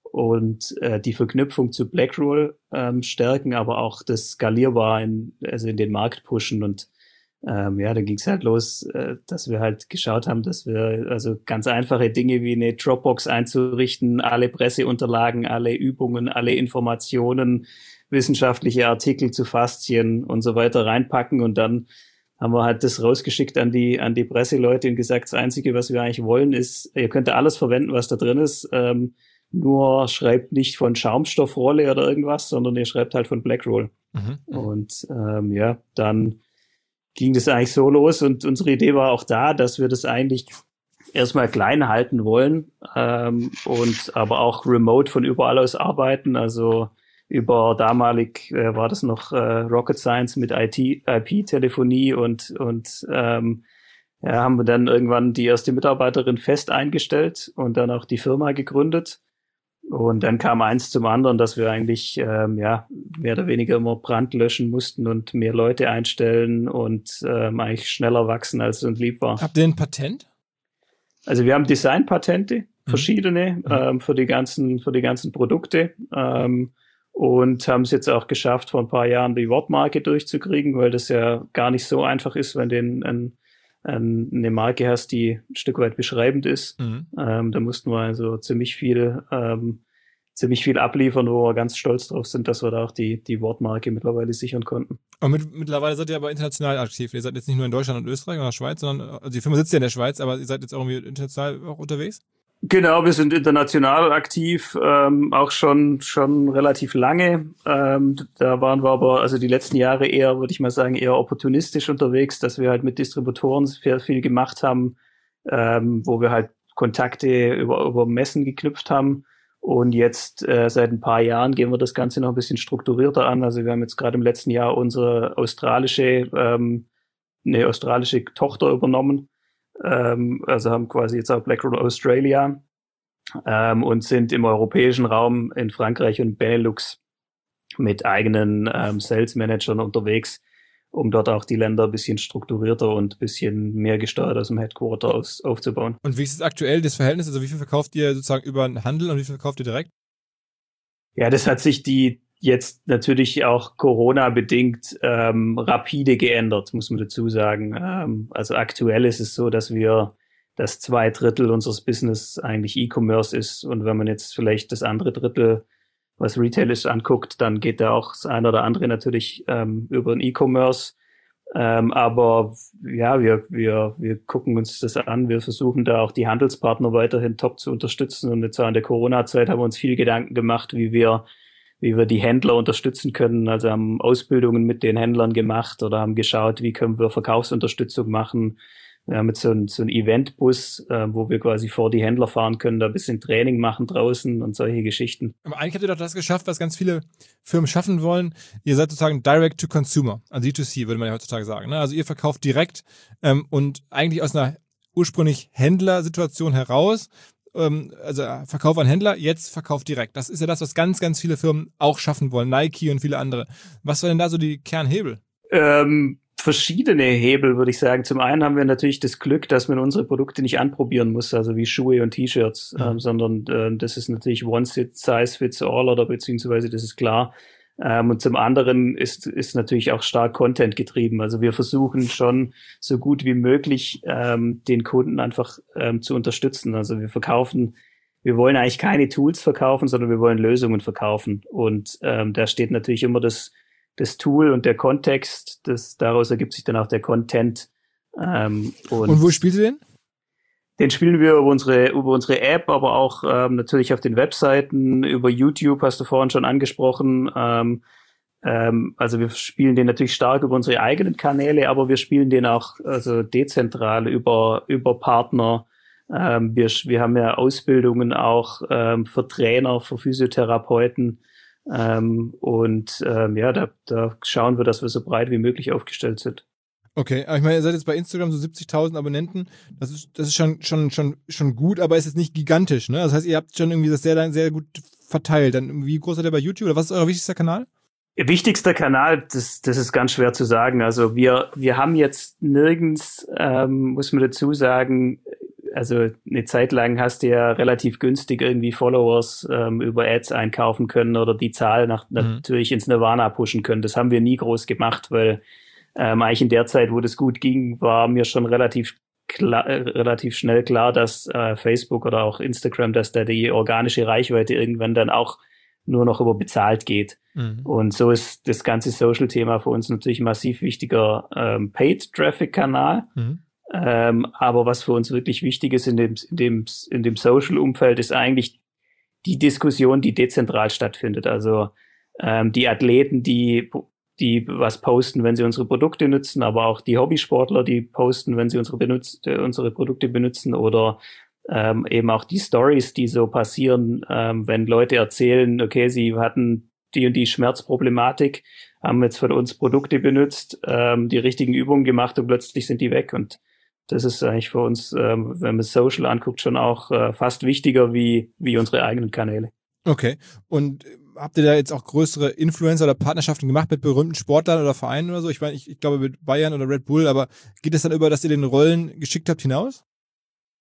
und äh, die Verknüpfung zu Blackroll ähm, stärken, aber auch das skalierbar in, also in den Markt pushen. Und ähm, ja, da ging es halt los, äh, dass wir halt geschaut haben, dass wir also ganz einfache Dinge wie eine Dropbox einzurichten, alle Presseunterlagen, alle Übungen, alle Informationen, wissenschaftliche Artikel zu Faszien und so weiter reinpacken und dann haben wir halt das rausgeschickt an die an die Presseleute und gesagt, das Einzige, was wir eigentlich wollen, ist, ihr könnt alles verwenden, was da drin ist, ähm, nur schreibt nicht von Schaumstoffrolle oder irgendwas, sondern ihr schreibt halt von Blackroll. Mhm. Und ähm, ja, dann ging das eigentlich so los und unsere Idee war auch da, dass wir das eigentlich erstmal klein halten wollen ähm, und aber auch remote von überall aus arbeiten, also über damalig äh, war das noch äh, Rocket Science mit I P-Telefonie und und ähm, ja, haben wir dann irgendwann die erste Mitarbeiterin fest eingestellt und dann auch die Firma gegründet. Und dann kam eins zum anderen, dass wir eigentlich ähm, ja mehr oder weniger immer Brand löschen mussten und mehr Leute einstellen und ähm, eigentlich schneller wachsen, als uns lieb war. Habt ihr ein Patent? Also wir haben Designpatente, verschiedene, mhm. ähm, für die ganzen für die ganzen Produkte. Ähm, Und haben es jetzt auch geschafft, vor ein paar Jahren die Wortmarke durchzukriegen, weil das ja gar nicht so einfach ist, wenn du ein, eine Marke hast, die ein Stück weit beschreibend ist. Mhm. Ähm, da mussten wir also ziemlich viel, ähm, ziemlich viel abliefern, wo wir ganz stolz drauf sind, dass wir da auch die, die Wortmarke mittlerweile sichern konnten. Und mit, mittlerweile seid ihr aber international aktiv. Ihr seid jetzt nicht nur in Deutschland und Österreich oder Schweiz, sondern, also die Firma sitzt ja in der Schweiz, aber ihr seid jetzt irgendwie international auch unterwegs? Genau, wir sind international aktiv, ähm, auch schon schon relativ lange. Ähm, da waren wir aber also die letzten Jahre eher, würde ich mal sagen, eher opportunistisch unterwegs, dass wir halt mit Distributoren sehr viel gemacht haben, ähm, wo wir halt Kontakte über über Messen geknüpft haben. Und jetzt äh, seit ein paar Jahren gehen wir das Ganze noch ein bisschen strukturierter an. Also wir haben jetzt gerade im letzten Jahr unsere australische ähm, eine australische Tochter übernommen. Ähm, also haben quasi jetzt auch BlackRoll Australia ähm, und sind im europäischen Raum in Frankreich und Benelux mit eigenen ähm, Sales Managern unterwegs, um dort auch die Länder ein bisschen strukturierter und ein bisschen mehr gesteuert aus dem Headquarter aus aufzubauen. Und wie ist es aktuell das Verhältnis? Also wie viel verkauft ihr sozusagen über den Handel und wie viel verkauft ihr direkt? Ja, das hat sich die jetzt natürlich auch Corona-bedingt ähm, rapide geändert, muss man dazu sagen. Ähm, also aktuell ist es so, dass wir, dass zwei Drittel unseres Business eigentlich E-Commerce ist. Und wenn man jetzt vielleicht das andere Drittel, was Retail ist, anguckt, dann geht da auch das eine oder andere natürlich ähm, über den E-Commerce. Ähm, aber ja, wir, wir, wir gucken uns das an. Wir versuchen da auch die Handelspartner weiterhin top zu unterstützen. Und jetzt auch in der Corona-Zeit haben wir uns viel Gedanken gemacht, wie wir wie wir die Händler unterstützen können. Also haben Ausbildungen mit den Händlern gemacht oder haben geschaut, wie können wir Verkaufsunterstützung machen. Wir haben jetzt so einen so einen Eventbus, äh, wo wir quasi vor die Händler fahren können, da ein bisschen Training machen draußen und solche Geschichten. Aber eigentlich habt ihr doch das geschafft, was ganz viele Firmen schaffen wollen. Ihr seid sozusagen Direct to Consumer, also D zwei C würde man ja heutzutage sagen. Ne? Also ihr verkauft direkt ähm, und eigentlich aus einer ursprünglich Händlersituation heraus, also Verkauf an Händler, jetzt Verkauf direkt. Das ist ja das, was ganz, ganz viele Firmen auch schaffen wollen. Nike und viele andere. Was war denn da so die Kernhebel? Ähm, verschiedene Hebel, würde ich sagen. Zum einen haben wir natürlich das Glück, dass man unsere Produkte nicht anprobieren muss, also wie Schuhe und T-Shirts, mhm. ähm, sondern äh, das ist natürlich one size fits all oder beziehungsweise das ist klar. Ähm, und zum anderen ist ist natürlich auch stark Content getrieben. Also wir versuchen schon so gut wie möglich ähm, den Kunden einfach ähm, zu unterstützen. Also wir verkaufen, wir wollen eigentlich keine Tools verkaufen, sondern wir wollen Lösungen verkaufen. Und ähm, da steht natürlich immer das das Tool und der Kontext. Das daraus ergibt sich dann auch der Content. Ähm, und, und wo spielt ihr den? Den spielen wir über unsere über unsere App, aber auch ähm, natürlich auf den Webseiten, über YouTube, hast du vorhin schon angesprochen. Ähm, ähm, also wir spielen den natürlich stark über unsere eigenen Kanäle, aber wir spielen den auch also dezentral über über Partner. Ähm, wir wir haben ja Ausbildungen auch ähm, für Trainer, für Physiotherapeuten. Ähm, und ähm, ja, da, da schauen wir, dass wir so breit wie möglich aufgestellt sind. Okay, aber ich meine, ihr seid jetzt bei Instagram so siebzigtausend Abonnenten. Das ist, das ist schon, schon, schon, schon gut, aber ist jetzt nicht gigantisch, ne? Das heißt, ihr habt schon irgendwie das sehr, sehr gut verteilt. Dann, wie groß seid ihr bei YouTube oder was ist euer wichtigster Kanal? Wichtigster Kanal, das, das ist ganz schwer zu sagen. Also wir, wir haben jetzt nirgends, ähm, muss man dazu sagen, also eine Zeit lang hast du ja relativ günstig irgendwie Followers ähm, über Ads einkaufen können oder die Zahl nach, mhm. natürlich ins Nirvana pushen können. Das haben wir nie groß gemacht, weil Ähm, eigentlich in der Zeit, wo das gut ging, war mir schon relativ klar, äh, relativ schnell klar, dass äh, Facebook oder auch Instagram, dass da die organische Reichweite irgendwann dann auch nur noch über bezahlt geht. Mhm. Und so ist das ganze Social-Thema für uns natürlich ein massiv wichtiger ähm, Paid-Traffic-Kanal. Mhm. Ähm, aber was für uns wirklich wichtig ist in dem, in dem, in dem Social-Umfeld, ist eigentlich die Diskussion, die dezentral stattfindet. Also ähm, die Athleten, die die was posten, wenn sie unsere Produkte nutzen, aber auch die Hobbysportler, die posten, wenn sie unsere benutzt, äh, unsere Produkte benutzen oder ähm, eben auch die Stories, die so passieren, ähm, wenn Leute erzählen, okay, sie hatten die und die Schmerzproblematik, haben jetzt von uns Produkte benutzt, ähm, die richtigen Übungen gemacht und plötzlich sind die weg. Und das ist eigentlich für uns, ähm, wenn man Social anguckt, schon auch äh, fast wichtiger wie wie unsere eigenen Kanäle. Okay. Und habt ihr da jetzt auch größere Influencer oder Partnerschaften gemacht mit berühmten Sportlern oder Vereinen oder so? Ich meine, ich, ich glaube mit Bayern oder Red Bull, aber geht es dann über, dass ihr den Rollen geschickt habt hinaus?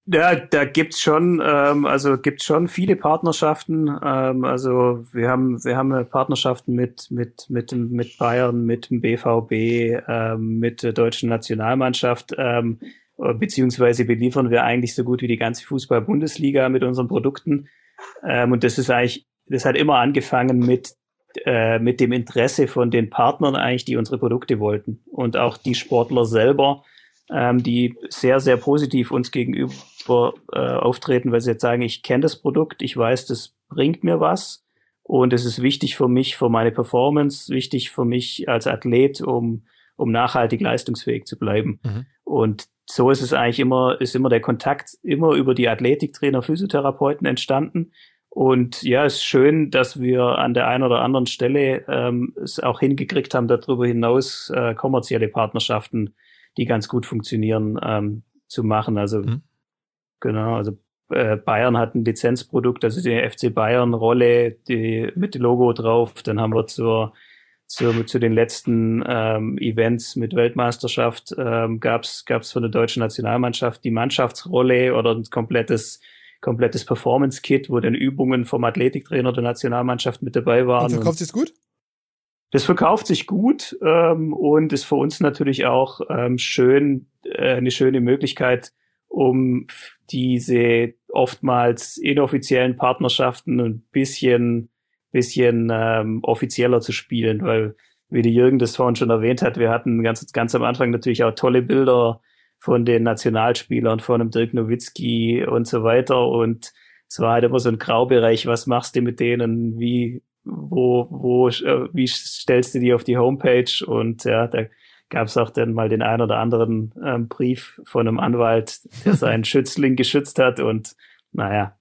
Ja, da gibt's schon, ähm, also gibt's schon viele Partnerschaften. Ähm, also wir haben, wir haben Partnerschaften mit mit mit dem mit Bayern, mit dem B V B, ähm, mit der deutschen Nationalmannschaft, ähm, beziehungsweise beliefern wir eigentlich so gut wie die ganze Fußball-Bundesliga mit unseren Produkten. Ähm, und das ist eigentlich, das hat immer angefangen mit äh, mit dem Interesse von den Partnern eigentlich, die unsere Produkte wollten, und auch die Sportler selber, ähm, die sehr sehr positiv uns gegenüber Äh, auftreten, weil sie jetzt sagen, ich kenne das Produkt, ich weiß, das bringt mir was und es ist wichtig für mich, für meine Performance, wichtig für mich als Athlet, um um nachhaltig leistungsfähig zu bleiben. Mhm. Und so ist es eigentlich immer, ist immer der Kontakt immer über die Athletiktrainer, Physiotherapeuten entstanden. Und ja, es ist schön, dass wir an der einen oder anderen Stelle ähm, es auch hingekriegt haben, darüber hinaus äh, kommerzielle Partnerschaften, die ganz gut funktionieren, ähm, zu machen. Also mhm. Genau, also äh, Bayern hat ein Lizenzprodukt, also die F C Bayern-Rolle, die mit dem Logo drauf. Dann haben wir zur, zur zu den letzten ähm, Events mit Weltmeisterschaft ähm, gab's gab's von der deutschen Nationalmannschaft die Mannschaftsrolle oder ein komplettes komplettes Performance-Kit, wo dann Übungen vom Athletiktrainer der Nationalmannschaft mit dabei waren. Und verkauft sich's gut? Das verkauft sich gut ähm, und ist für uns natürlich auch ähm, schön, äh, eine schöne Möglichkeit, um diese oftmals inoffiziellen Partnerschaften ein bisschen, bisschen ähm, offizieller zu spielen, weil, wie der Jürgen das vorhin schon erwähnt hat, wir hatten ganz, ganz am Anfang natürlich auch tolle Bilder von den Nationalspielern, von dem Dirk Nowitzki und so weiter, und es war halt immer so ein Graubereich, was machst du mit denen, wie, wo, wo, äh, wie stellst du die auf die Homepage, und ja, da gab es auch dann mal den ein oder anderen ähm, Brief von einem Anwalt, der seinen Schützling geschützt hat, und naja.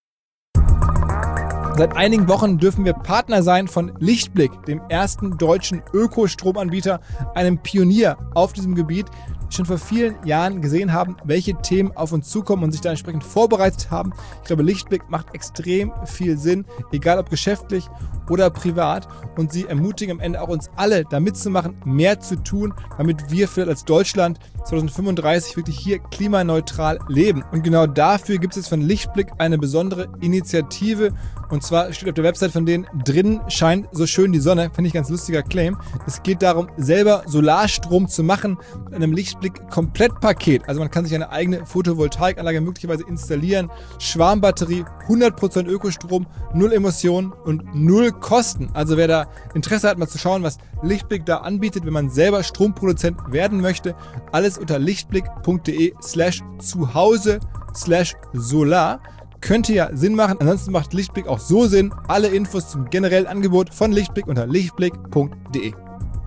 Seit einigen Wochen dürfen wir Partner sein von Lichtblick, dem ersten deutschen Ökostromanbieter, einem Pionier auf diesem Gebiet, die schon vor vielen Jahren gesehen haben, welche Themen auf uns zukommen und sich da entsprechend vorbereitet haben. Ich glaube, Lichtblick macht extrem viel Sinn, egal ob geschäftlich oder privat, und sie ermutigen am Ende auch uns alle, da mitzumachen, mehr zu tun, damit wir vielleicht als Deutschland zwanzig fünfunddreißig wirklich hier klimaneutral leben. Und genau dafür gibt es jetzt von Lichtblick eine besondere Initiative, und zwar steht auf der Website von denen, drinnen scheint so schön die Sonne, finde ich ganz lustiger Claim. Es geht darum, selber Solarstrom zu machen mit einem Lichtblick-Komplettpaket. Also man kann sich eine eigene Photovoltaikanlage möglicherweise installieren, Schwarmbatterie, hundert Prozent Ökostrom, null Emissionen und null Kosten. Also wer da Interesse hat, mal zu schauen, was Lichtblick da anbietet, wenn man selber Stromproduzent werden möchte, alles unter lichtblick.de slash zuhause slash solar. Könnte ja Sinn machen. Ansonsten macht Lichtblick auch so Sinn. Alle Infos zum generellen Angebot von Lichtblick unter lichtblick punkt de.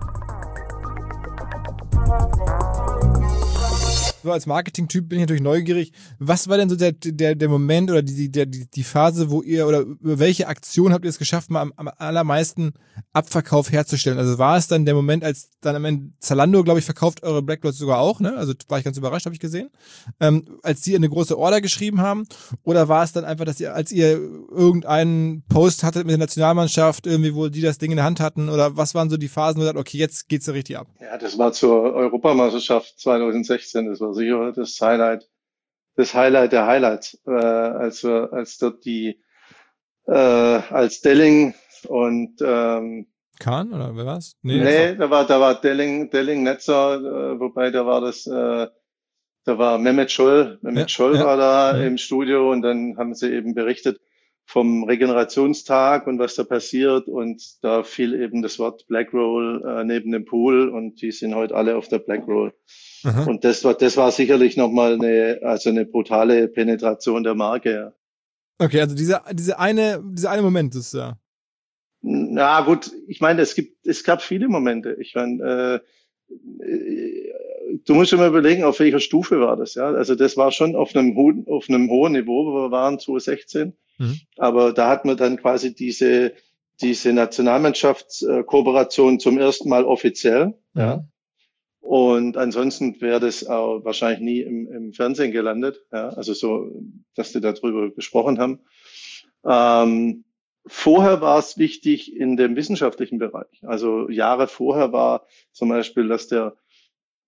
So, als Marketing-Typ bin ich natürlich neugierig. Was war denn so der, der, der Moment oder die, der, die, die Phase, wo ihr, oder über welche Aktion habt ihr es geschafft, mal am, am allermeisten Abverkauf herzustellen? Also war es dann der Moment, als dann am Ende Zalando, glaube ich, verkauft eure Blacklots sogar auch, ne? Also war ich ganz überrascht, habe ich gesehen. Ähm, als die eine große Order geschrieben haben? Oder war es dann einfach, dass ihr, als ihr irgendeinen Post hattet mit der Nationalmannschaft, irgendwie, wo die das Ding in der Hand hatten? Oder was waren so die Phasen, wo ihr sagt, okay, jetzt geht's so richtig ab? Ja, das war zur Europameisterschaft zwanzig sechzehn. Das war sicher das Highlight, das Highlight der Highlights, äh, als wir, als dort die, äh, als Delling und ähm, Kahn oder wer war's? Nee, nee da war, da war Delling, Delling Netzer, äh, wobei da war das, äh, da war Mehmet Scholl, Mehmet ja, Scholl ja, war da ja. im Studio, und dann haben sie eben berichtet vom Regenerationstag und was da passiert, und da fiel eben das Wort Black Roll äh, neben dem Pool, und die sind heute alle auf der Black Roll. Aha. Und das war, das war sicherlich nochmal eine, also eine brutale Penetration der Marke, ja. Okay, also dieser, diese eine, dieser eine Moment ist ja. Na gut, ich meine, es gibt, es gab viele Momente. Ich meine, äh, du musst immer überlegen, auf welcher Stufe war das, ja. Also das war schon auf einem hohen, auf einem hohen Niveau, wo wir waren, zwanzig sechzehn. Mhm. Aber da hat man dann quasi diese, diese Nationalmannschaftskooperation zum ersten Mal offiziell, ja. ja. Und ansonsten wäre das auch wahrscheinlich nie im, im Fernsehen gelandet, ja, also so, dass die darüber gesprochen haben. Ähm, vorher war es wichtig in dem wissenschaftlichen Bereich. Also Jahre vorher war zum Beispiel, dass der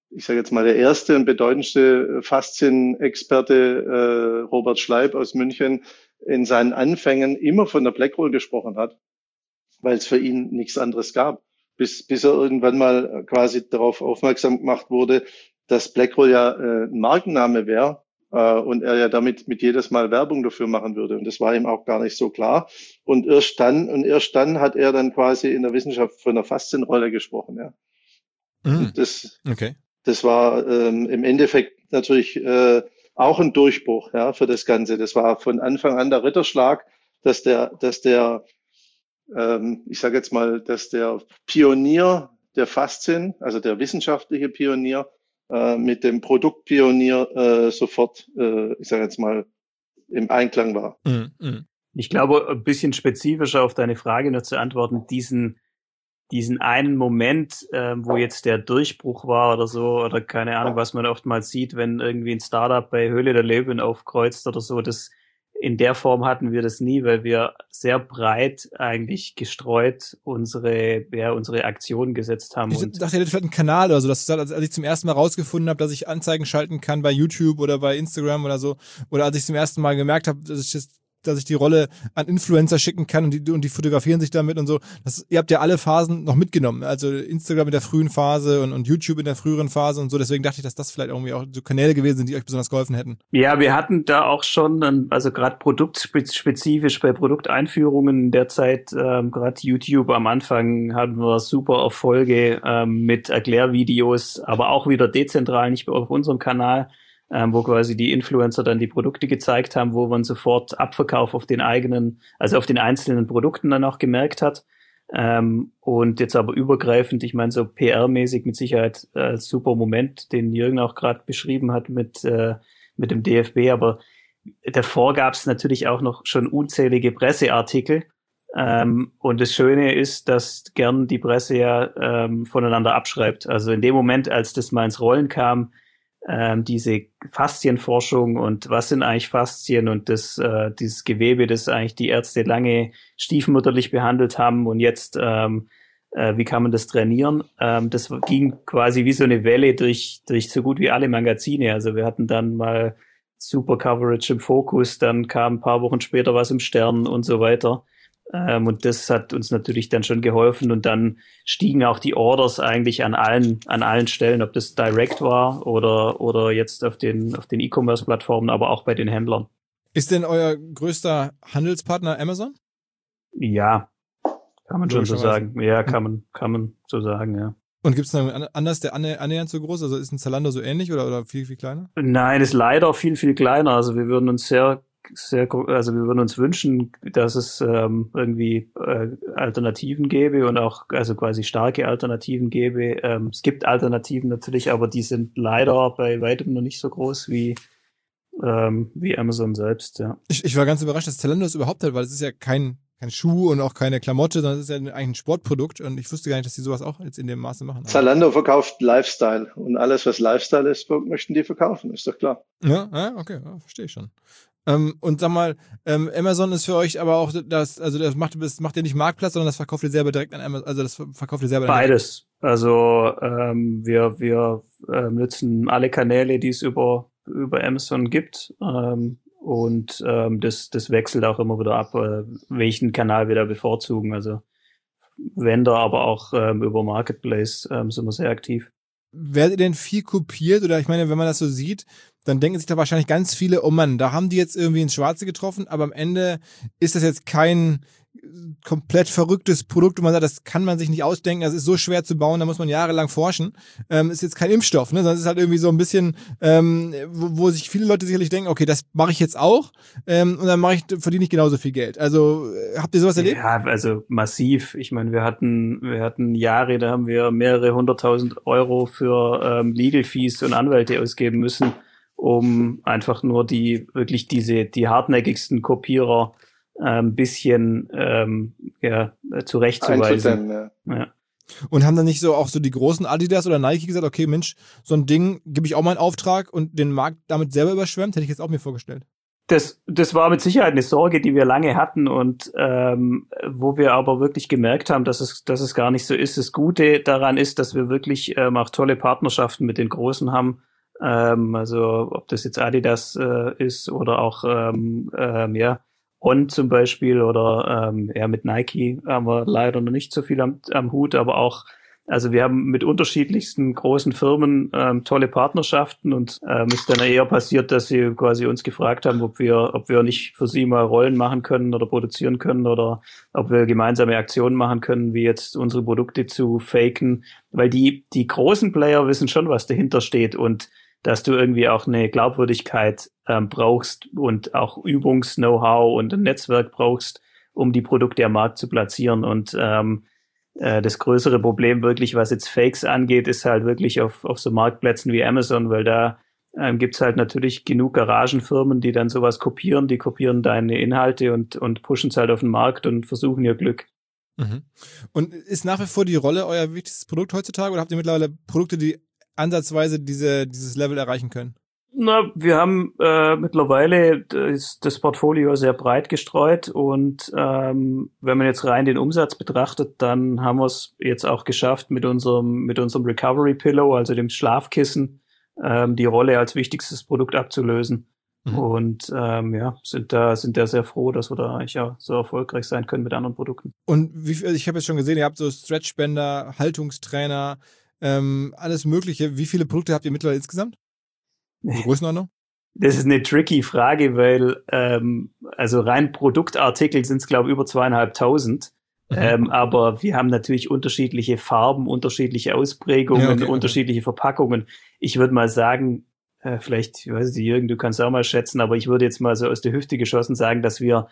ich sage jetzt mal, der erste und bedeutendste Faszienexperte, äh, Robert Schleib aus München, in seinen Anfängen immer von der Blackroll gesprochen hat, weil es für ihn nichts anderes gab. Bis, bis er irgendwann mal quasi darauf aufmerksam gemacht wurde, dass Blackroll ja äh, ein Markenname wäre äh, und er ja damit mit jedes Mal Werbung dafür machen würde. Und das war ihm auch gar nicht so klar. Und erst dann, und erst dann hat er dann quasi in der Wissenschaft von der Faszienrolle gesprochen. Ja. Mhm. Das, okay. das war ähm, im Endeffekt natürlich äh, auch ein Durchbruch, ja, für das Ganze. Das war von Anfang an der Ritterschlag, dass der, dass der ähm, ich sage jetzt mal, dass der Pionier der Faszien, also der wissenschaftliche Pionier, äh, mit dem Produktpionier äh, sofort, äh, ich sage jetzt mal, im Einklang war. Mhm. Ich glaube, ein bisschen spezifischer auf deine Frage nur zu antworten, diesen diesen einen Moment, äh, wo jetzt der Durchbruch war oder so, oder keine Ahnung, was man oftmals sieht, wenn irgendwie ein Startup bei Höhle der Löwen aufkreuzt oder so, das in der Form hatten wir das nie, weil wir sehr breit eigentlich gestreut unsere, ja, unsere Aktionen gesetzt haben. Ich und dachte, das wäre ein Kanal oder so. Das ist halt, als ich zum ersten Mal rausgefunden habe, dass ich Anzeigen schalten kann bei YouTube oder bei Instagram oder so. Oder als ich zum ersten Mal gemerkt habe, dass ich das dass ich die Rolle an Influencer schicken kann und die, und die fotografieren sich damit und so. Das, ihr habt ja alle Phasen noch mitgenommen. Also Instagram in der frühen Phase und, und YouTube in der früheren Phase und so. Deswegen dachte ich, dass das vielleicht irgendwie auch so Kanäle gewesen sind, die euch besonders geholfen hätten. Ja, wir hatten da auch schon, also gerade produktspezifisch bei Produkteinführungen in der Zeit, ähm, gerade YouTube am Anfang hatten wir super Erfolge ähm, mit Erklärvideos, aber auch wieder dezentral, nicht auf unserem Kanal. Ähm, wo quasi die Influencer dann die Produkte gezeigt haben, wo man sofort Abverkauf auf den eigenen, also auf den einzelnen Produkten dann auch gemerkt hat. Ähm, und jetzt aber übergreifend, ich meine so P R-mäßig mit Sicherheit äh, super Moment, den Jürgen auch gerade beschrieben hat mit äh, mit dem D F B, aber davor gab es natürlich auch noch schon unzählige Presseartikel. Ähm, und das Schöne ist, dass gern die Presse ja ähm, voneinander abschreibt. Also in dem Moment, als das mal ins Rollen kam, Ähm, diese Faszienforschung und was sind eigentlich Faszien und das äh, dieses Gewebe, das eigentlich die Ärzte lange stiefmütterlich behandelt haben und jetzt ähm, äh, wie kann man das trainieren? Ähm, das ging quasi wie so eine Welle durch durch so gut wie alle Magazine. Also wir hatten dann mal super Coverage im Fokus, dann kam ein paar Wochen später was im Stern und so weiter. Ähm, und das hat uns natürlich dann schon geholfen und dann stiegen auch die Orders eigentlich an allen an allen Stellen, ob das direct war oder oder jetzt auf den auf den E-Commerce-Plattformen, aber auch bei den Händlern. Ist denn euer größter Handelspartner Amazon? Ja, kann man schon so sagen. Ja, kann man kann man so sagen, ja. Und gibt es noch anders, der annähernd so groß? Also ist ein Zalando so ähnlich oder oder viel viel kleiner? Nein, ist leider viel viel kleiner. Also wir würden uns sehr sehr, also wir würden uns wünschen, dass es ähm, irgendwie äh, Alternativen gäbe und auch also quasi starke Alternativen gäbe. Ähm, es gibt Alternativen natürlich, aber die sind leider bei weitem noch nicht so groß wie ähm, wie Amazon selbst. Ja. Ich, ich war ganz überrascht, dass Zalando das überhaupt hat, weil es ist ja kein kein Schuh und auch keine Klamotte, sondern es ist ja eigentlich ein Sportprodukt und ich wusste gar nicht, dass die sowas auch jetzt in dem Maße machen. Zalando verkauft Lifestyle und alles, was Lifestyle ist, möchten die verkaufen, ist doch klar. Ja, ja okay, ja, verstehe ich schon. Ähm, und sag mal, ähm, Amazon ist für euch aber auch das, also das macht, das macht ihr nicht Marktplatz, sondern das verkauft ihr selber direkt an Amazon, also das verkauft ihr selber. Beides. Also ähm, wir wir äh, nutzen alle Kanäle, die es über über Amazon gibt ähm, und ähm, das das wechselt auch immer wieder ab, äh, welchen Kanal wir da bevorzugen. Also Vendor, aber auch ähm, über Marketplace ähm, sind wir sehr aktiv. Werdet ihr denn viel kopiert oder ich meine, wenn man das so sieht, dann denken sich da wahrscheinlich ganz viele, oh Mann, da haben die jetzt irgendwie ins Schwarze getroffen, aber am Ende ist das jetzt kein komplett verrücktes Produkt, wo man sagt, das kann man sich nicht ausdenken, das ist so schwer zu bauen, da muss man jahrelang forschen. Ähm, ist jetzt kein Impfstoff, ne, sondern es ist halt irgendwie so ein bisschen, ähm, wo, wo sich viele Leute sicherlich denken, okay, das mache ich jetzt auch ähm, und dann mache ich, verdiene ich genauso viel Geld. Also habt ihr sowas erlebt? Ja, also massiv. Ich meine, wir hatten wir hatten Jahre, da haben wir mehrere hunderttausend Euro für ähm, Legal Fees und Anwälte ausgeben müssen, um einfach nur die wirklich diese die hartnäckigsten Kopierer ein ähm, bisschen ähm, ja, zurechtzuweisen. Ja. Ja. Und haben dann nicht so auch so die großen Adidas oder Nike gesagt, okay, Mensch, so ein Ding gebe ich auch mal einen Auftrag und den Markt damit selber überschwemmt? Hätte ich jetzt auch mir vorgestellt. Das, das war mit Sicherheit eine Sorge, die wir lange hatten und ähm, wo wir aber wirklich gemerkt haben, dass es, dass es gar nicht so ist. Das Gute daran ist, dass wir wirklich ähm, auch tolle Partnerschaften mit den Großen haben. Ähm, also ob das jetzt Adidas äh, ist oder auch ähm, ähm, ja On zum Beispiel oder ähm, ja mit Nike haben wir leider noch nicht so viel am, am Hut, aber auch also wir haben mit unterschiedlichsten großen Firmen ähm, tolle Partnerschaften und ähm, ist dann eher passiert, dass sie quasi uns gefragt haben, ob wir, ob wir nicht für sie mal Rollen machen können oder produzieren können oder ob wir gemeinsame Aktionen machen können, wie jetzt unsere Produkte zu faken, weil die die großen Player wissen schon, was dahinter steht und dass du irgendwie auch eine Glaubwürdigkeit ähm, brauchst und auch Übungs-Know-how und ein Netzwerk brauchst, um die Produkte am Markt zu platzieren und ähm, das größere Problem wirklich, was jetzt Fakes angeht, ist halt wirklich auf, auf so Marktplätzen wie Amazon, weil da ähm, gibt's halt natürlich genug Garagenfirmen, die dann sowas kopieren, die kopieren deine Inhalte und, und pushen es halt auf den Markt und versuchen ihr Glück. Mhm. Und ist nach wie vor die Rolle euer wichtigstes Produkt heutzutage oder habt ihr mittlerweile Produkte, die ansatzweise diese, dieses Level erreichen können? Na, wir haben äh, mittlerweile das, das Portfolio sehr breit gestreut und ähm, wenn man jetzt rein den Umsatz betrachtet, dann haben wir es jetzt auch geschafft, mit unserem mit unserem Recovery Pillow, also dem Schlafkissen, ähm, die Rolle als wichtigstes Produkt abzulösen. Mhm. Und ähm, ja, sind da sind da sehr froh, dass wir da eigentlich ja so erfolgreich sein können mit anderen Produkten. Und wie viel, ich habe jetzt schon gesehen, ihr habt so Stretchbänder, Haltungstrainer, ähm, alles Mögliche. Wie viele Produkte habt ihr mittlerweile insgesamt? Die Größenordnung? Das ist eine tricky Frage, weil ähm, also rein Produktartikel sind es, glaube ich, über zweieinhalbtausend. Mhm. Ähm, aber wir haben natürlich unterschiedliche Farben, unterschiedliche Ausprägungen, ja, okay, unterschiedliche okay. Verpackungen. Ich würde mal sagen, äh, vielleicht, ich weiß nicht, Jürgen, du kannst auch mal schätzen, aber ich würde jetzt mal so aus der Hüfte geschossen sagen, dass wir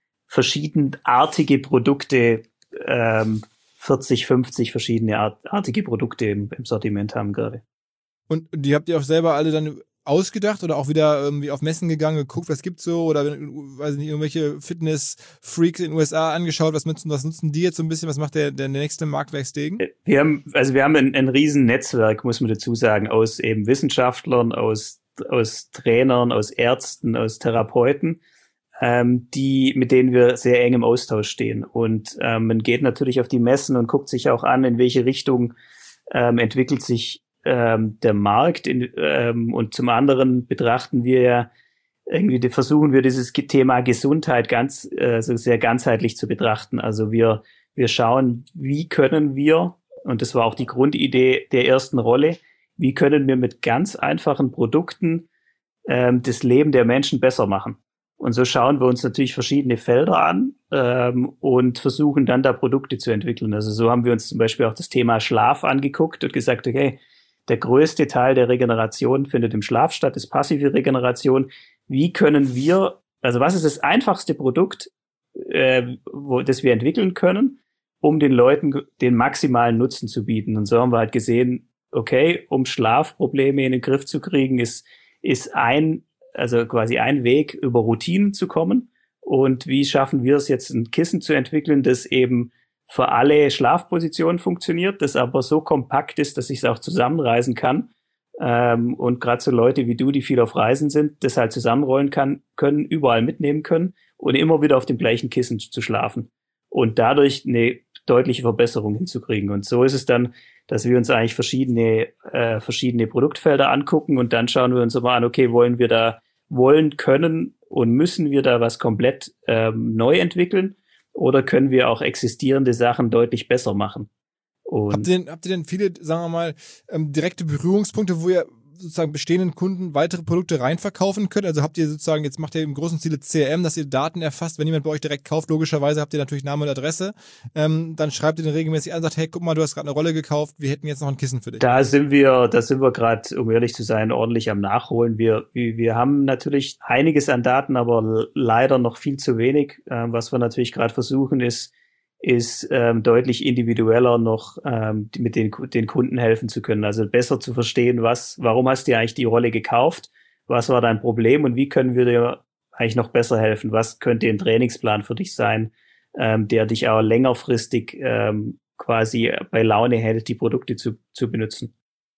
verschiedenartige Produkte, ähm, vierzig, fünfzig verschiedene Art, artige Produkte im, im Sortiment haben gerade. Und die habt ihr auch selber alle dann ausgedacht oder auch wieder irgendwie auf Messen gegangen, geguckt, was gibt's so oder weiß nicht, irgendwelche Fitness-Freaks in den U S A angeschaut, was nutzen, was nutzen die jetzt so ein bisschen, was macht der, der nächste Marktwerk Stegen? Wir haben, also wir haben ein, ein riesen Netzwerk, muss man dazu sagen, aus eben Wissenschaftlern, aus, aus Trainern, aus Ärzten, aus Therapeuten, ähm, die, mit denen wir sehr eng im Austausch stehen. Und ähm, man geht natürlich auf die Messen und guckt sich auch an, in welche Richtung ähm, entwickelt sich ähm, der Markt in, ähm, und zum anderen betrachten wir ja irgendwie, die, versuchen wir dieses Thema Gesundheit ganz, äh, so sehr ganzheitlich zu betrachten. Also wir, wir schauen, wie können wir, und das war auch die Grundidee der ersten Rolle, wie können wir mit ganz einfachen Produkten ähm, das Leben der Menschen besser machen. Und so schauen wir uns natürlich verschiedene Felder an ähm, und versuchen dann da Produkte zu entwickeln. Also so haben wir uns zum Beispiel auch das Thema Schlaf angeguckt und gesagt, okay, der größte Teil der Regeneration findet im Schlaf statt, ist passive Regeneration. Wie können wir, also was ist das einfachste Produkt, äh, wo, das wir entwickeln können, um den Leuten den maximalen Nutzen zu bieten? Und so haben wir halt gesehen, okay, um Schlafprobleme in den Griff zu kriegen, ist, ist ein, also quasi ein Weg, über Routinen zu kommen. Und wie schaffen wir es jetzt, ein Kissen zu entwickeln, das eben für alle Schlafpositionen funktioniert, das aber so kompakt ist, dass ich es auch zusammenreißen kann. Ähm, und gerade so Leute wie du, die viel auf Reisen sind, das halt zusammenrollen kann, können, überall mitnehmen können und immer wieder auf dem gleichen Kissen zu schlafen. Und dadurch eine deutliche Verbesserung hinzukriegen. Und so ist es dann, dass wir uns eigentlich verschiedene, äh, verschiedene Produktfelder angucken und dann schauen wir uns immer an, okay, wollen wir da, wollen, können und müssen wir da was komplett ähm, neu entwickeln? Oder können wir auch existierende Sachen deutlich besser machen? Und habt ihr denn, habt ihr denn viele, sagen wir mal, ähm, direkte Berührungspunkte, wo ihr sozusagen bestehenden Kunden weitere Produkte reinverkaufen könnt? Also habt ihr sozusagen, jetzt macht ihr im großen Stile C R M, dass ihr Daten erfasst, wenn jemand bei euch direkt kauft, logischerweise habt ihr natürlich Name und Adresse, ähm, dann schreibt ihr den regelmäßig an und sagt, hey, guck mal, du hast gerade eine Rolle gekauft, wir hätten jetzt noch ein Kissen für dich. Da sind wir, da sind wir gerade, um ehrlich zu sein, ordentlich am Nachholen. Wir, wir, wir haben natürlich einiges an Daten, aber leider noch viel zu wenig. Ähm, was wir natürlich gerade versuchen, ist, ist ähm, deutlich individueller noch ähm, mit den, den Kunden helfen zu können. Also besser zu verstehen, was, warum hast du eigentlich die Rolle gekauft, was war dein Problem und wie können wir dir eigentlich noch besser helfen? Was könnte ein Trainingsplan für dich sein, ähm, der dich auch längerfristig ähm, quasi bei Laune hält, die Produkte zu, zu benutzen?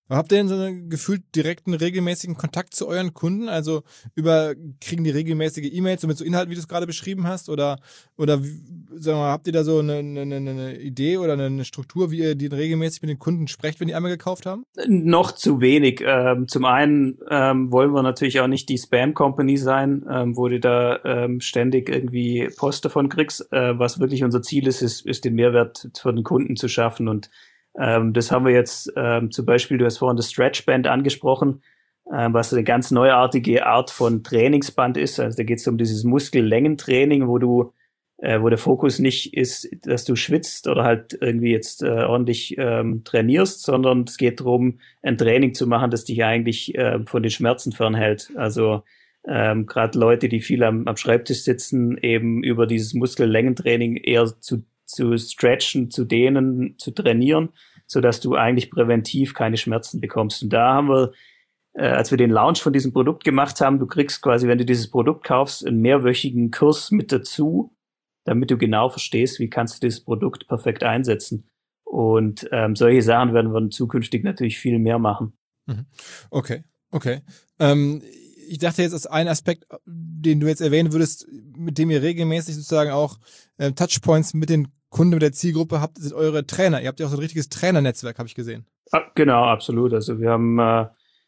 Aber habt ihr denn so einen gefühlt direkten, regelmäßigen Kontakt zu euren Kunden? Also über kriegen die regelmäßige E-Mails so mit so Inhalten, wie du es gerade beschrieben hast? Oder, oder sagen wir mal, habt ihr da so eine, eine, eine Idee oder eine Struktur, wie ihr die regelmäßig mit den Kunden sprecht, wenn die einmal gekauft haben? Noch zu wenig. Ähm, zum einen ähm, wollen wir natürlich auch nicht die Spam-Company sein, ähm, wo du da ähm, ständig irgendwie Post davon kriegst. Äh, was wirklich unser Ziel ist, ist, ist den Mehrwert für den Kunden zu schaffen. Und ähm, das haben wir jetzt ähm, zum Beispiel, du hast vorhin das Stretchband angesprochen, ähm, was eine ganz neuartige Art von Trainingsband ist. Also da geht es um dieses Muskellängentraining, wo du Äh, wo der Fokus nicht ist, dass du schwitzt oder halt irgendwie jetzt äh, ordentlich ähm, trainierst, sondern es geht darum, ein Training zu machen, das dich eigentlich äh, von den Schmerzen fernhält. Also ähm, gerade Leute, die viel am, am Schreibtisch sitzen, eben über dieses Muskellängentraining eher zu, zu stretchen, zu dehnen, zu trainieren, sodass du eigentlich präventiv keine Schmerzen bekommst. Und da haben wir, äh, als wir den Launch von diesem Produkt gemacht haben, du kriegst quasi, wenn du dieses Produkt kaufst, einen mehrwöchigen Kurs mit dazu, damit du genau verstehst, wie kannst du das Produkt perfekt einsetzen. Und ähm, solche Sachen werden wir zukünftig natürlich viel mehr machen. Okay, okay. Ähm, ich dachte jetzt als ein Aspekt, den du jetzt erwähnen würdest, mit dem ihr regelmäßig sozusagen auch äh, Touchpoints mit den Kunden, mit der Zielgruppe habt, sind eure Trainer. Ihr habt ja auch so ein richtiges Trainernetzwerk, habe ich gesehen. Ah, genau, absolut. Also wir haben äh,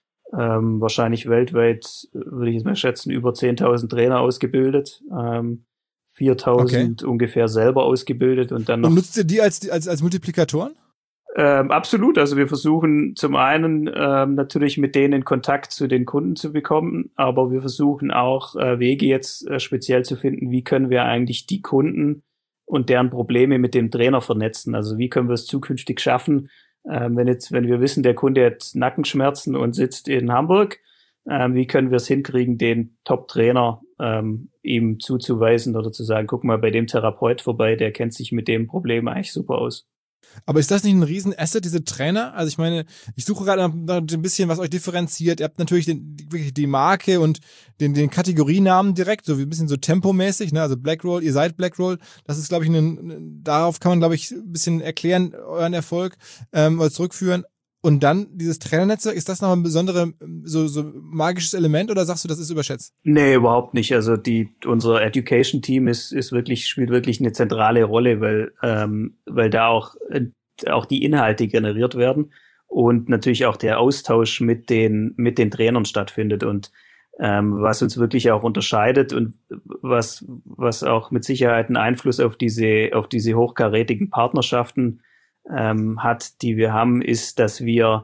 ähm, wahrscheinlich weltweit, würde ich jetzt mal schätzen, über zehntausend Trainer ausgebildet. Ähm, viertausend okay. ungefähr selber ausgebildet und dann noch. Und nutzt ihr die als, als, als Multiplikatoren? Ähm, absolut. Also wir versuchen zum einen ähm, natürlich mit denen in Kontakt zu den Kunden zu bekommen, aber wir versuchen auch äh, Wege jetzt äh, speziell zu finden, wie können wir eigentlich die Kunden und deren Probleme mit dem Trainer vernetzen. Also wie können wir es zukünftig schaffen, ähm, wenn jetzt, wenn wir wissen, der Kunde hat Nackenschmerzen und sitzt in Hamburg, ähm, wie können wir es hinkriegen, den Top-Trainer ähm, ihm zuzuweisen oder zu sagen, guck mal bei dem Therapeut vorbei, der kennt sich mit dem Problem eigentlich super aus. Aber ist das nicht ein Riesen-Asset, diese Trainer? Also ich meine, ich suche gerade noch ein bisschen, was euch differenziert. Ihr habt natürlich den, wirklich die Marke und den, den Kategorienamen direkt, so wie ein bisschen so tempomäßig, ne? Also Blackroll, ihr seid Blackroll. Das ist, glaube ich, ein, darauf kann man, glaube ich, ein bisschen erklären, euren Erfolg ähm, oder zurückführen. Und dann dieses Trainernetzwerk, ist das noch ein besonderes, so, so magisches Element oder sagst du, das ist überschätzt? Nee, überhaupt nicht. Also die, unser Education-Team ist, ist wirklich, spielt wirklich eine zentrale Rolle, weil, ähm, weil da auch, auch die Inhalte generiert werden und natürlich auch der Austausch mit den, mit den Trainern stattfindet und, ähm, was uns wirklich auch unterscheidet und was, was auch mit Sicherheit einen Einfluss auf diese, auf diese hochkarätigen Partnerschaften Ähm, hat, die wir haben, ist, dass wir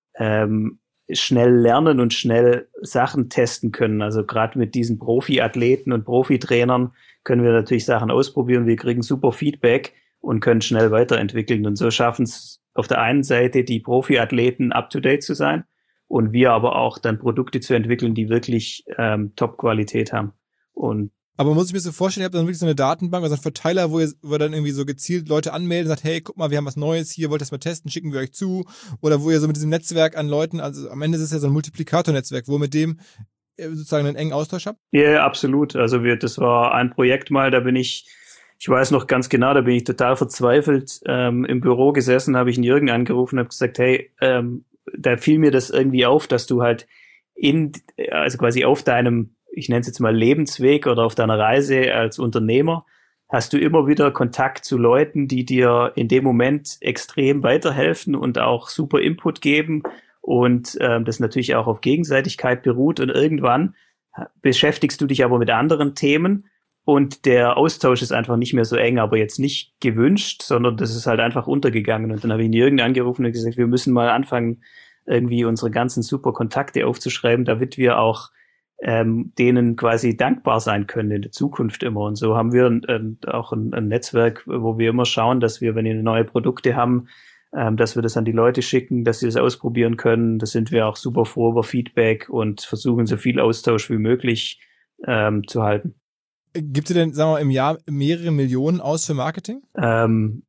ähm, schnell lernen und schnell Sachen testen können. Also gerade mit diesen Profiathleten und Profitrainern können wir natürlich Sachen ausprobieren. Wir kriegen super Feedback und können schnell weiterentwickeln. Und so schaffen es auf der einen Seite die Profiathleten up-to-date zu sein und wir aber auch dann Produkte zu entwickeln, die wirklich ähm, Top-Qualität haben. Und aber muss ich mir so vorstellen, ihr habt dann wirklich so eine Datenbank, also einen Verteiler, wo ihr, wo ihr dann irgendwie so gezielt Leute anmeldet und sagt, hey, guck mal, wir haben was Neues hier, wollt ihr das mal testen, schicken wir euch zu. Oder wo ihr so mit diesem Netzwerk an Leuten, also am Ende ist es ja so ein Multiplikator-Netzwerk, wo ihr mit dem sozusagen einen engen Austausch habt? Ja, yeah, absolut. Also wir, das war ein Projekt mal, da bin ich, ich weiß noch ganz genau, da bin ich total verzweifelt ähm, im Büro gesessen, habe ich einen Jürgen angerufen und habe gesagt, hey, ähm, da fiel mir das irgendwie auf, dass du halt in, also quasi auf deinem, ich nenne es jetzt mal Lebensweg oder auf deiner Reise als Unternehmer, hast du immer wieder Kontakt zu Leuten, die dir in dem Moment extrem weiterhelfen und auch super Input geben und ähm, das natürlich auch auf Gegenseitigkeit beruht und irgendwann beschäftigst du dich aber mit anderen Themen und der Austausch ist einfach nicht mehr so eng, aber jetzt nicht gewünscht, sondern das ist halt einfach untergegangen und dann habe ich ihn Jürgen angerufen und gesagt, wir müssen mal anfangen, irgendwie unsere ganzen super Kontakte aufzuschreiben, damit wir auch ähm, denen quasi dankbar sein können in der Zukunft immer. Und so haben wir ähm, auch ein, ein Netzwerk, wo wir immer schauen, dass wir, wenn wir neue Produkte haben, ähm, dass wir das an die Leute schicken, dass sie das ausprobieren können. Da sind wir auch super froh über Feedback und versuchen so viel Austausch wie möglich ähm, zu halten. Gibt ihr denn, sagen wir mal, im Jahr mehrere Millionen aus für Marketing? Ähm,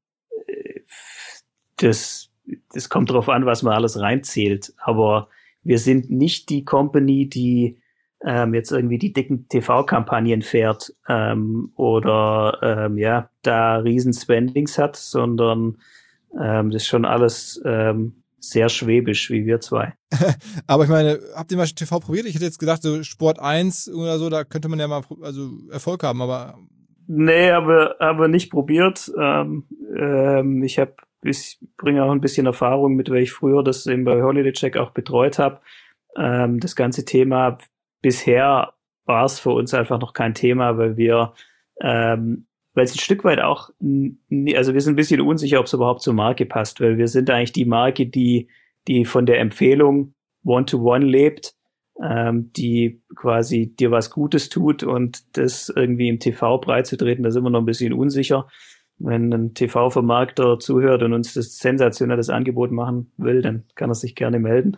das, das kommt drauf an, was man alles reinzählt. Aber wir sind nicht die Company, die ähm, jetzt irgendwie die dicken T V-Kampagnen fährt ähm, oder ähm, ja da riesen Spendings hat, sondern ähm, das ist schon alles ähm, sehr schwäbisch wie wir zwei. Aber ich meine, habt ihr mal T V probiert? Ich hätte jetzt gedacht, so Sport eins oder so, da könnte man ja mal also Erfolg haben, aber... Nee, aber aber nicht probiert. Ähm, ähm, ich habe ich bringe auch ein bisschen Erfahrung mit, weil ich früher das eben bei Holiday Check auch betreut habe. Ähm, das ganze Thema, bisher war es für uns einfach noch kein Thema, weil wir, ähm, weil es ein Stück weit auch, also wir sind ein bisschen unsicher, ob es überhaupt zur Marke passt, weil wir sind eigentlich die Marke, die die von der Empfehlung One-to-One lebt, ähm, die quasi dir was Gutes tut, und das irgendwie im T V breit zu treten, da sind wir noch ein bisschen unsicher. Wenn ein T V-Vermarkter zuhört und uns das sensationelles Angebot machen will, dann kann er sich gerne melden.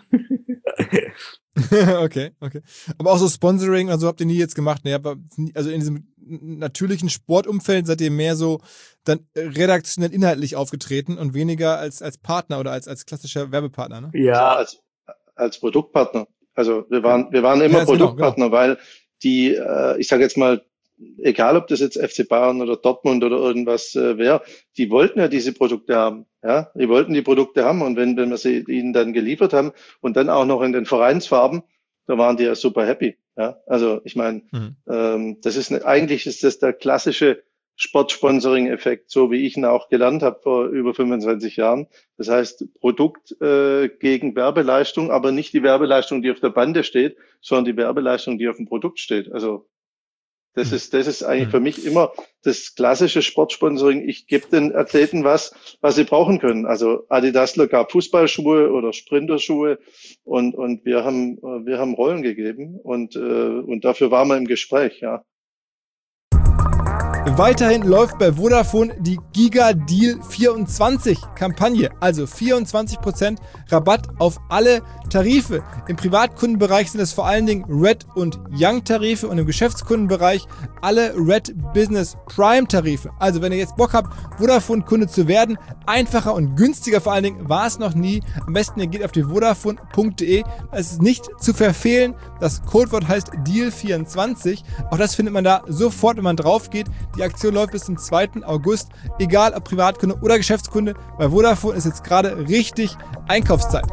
Okay, okay. Aber auch so Sponsoring, also habt ihr nie jetzt gemacht, ne? Aber also in diesem natürlichen Sportumfeld seid ihr mehr so dann redaktionell inhaltlich aufgetreten und weniger als als Partner oder als als klassischer Werbepartner, ne? Ja, als als Produktpartner. Also wir waren wir waren immer ja, Produktpartner, genau, genau. weil die, äh, ich sage jetzt mal, egal ob das jetzt F C Bayern oder Dortmund oder irgendwas äh, wäre, die wollten ja diese Produkte haben. Ja, die wollten die Produkte haben, und wenn, wenn wir sie ihnen dann geliefert haben und dann auch noch in den Vereinsfarben, da waren die ja super happy. Ja, also ich meine, mhm. ähm, das ist ne, eigentlich ist das der klassische Sportsponsoring-Effekt, so wie ich ihn auch gelernt habe vor über fünfundzwanzig Jahren. Das heißt, Produkt äh, gegen Werbeleistung, aber nicht die Werbeleistung, die auf der Bande steht, sondern die Werbeleistung, die auf dem Produkt steht. Also Das ist, das ist eigentlich für mich immer das klassische Sportsponsoring. Ich gebe den Athleten was, was sie brauchen können. Also Adidasler gab Fußballschuhe oder Sprinterschuhe, und, und wir haben, wir haben Rollen gegeben, und, und dafür waren wir im Gespräch, ja. Weiterhin läuft bei Vodafone die Giga Deal vierundzwanzig Kampagne, also vierundzwanzig Prozent Rabatt auf alle Tarife. Im Privatkundenbereich sind es vor allen Dingen Red und Young Tarife, und im Geschäftskundenbereich alle Red Business Prime Tarife. Also wenn ihr jetzt Bock habt, Vodafone Kunde zu werden, einfacher und günstiger vor allen Dingen, war es noch nie. Am besten ihr geht auf die vodafone punkt de. Es ist nicht zu verfehlen. Das Codewort heißt Deal vierundzwanzig. Auch das findet man da sofort, wenn man drauf geht. Die Aktion läuft bis zum zweiten August. Egal ob Privatkunde oder Geschäftskunde, bei Vodafone ist jetzt gerade richtig Einkaufszeit.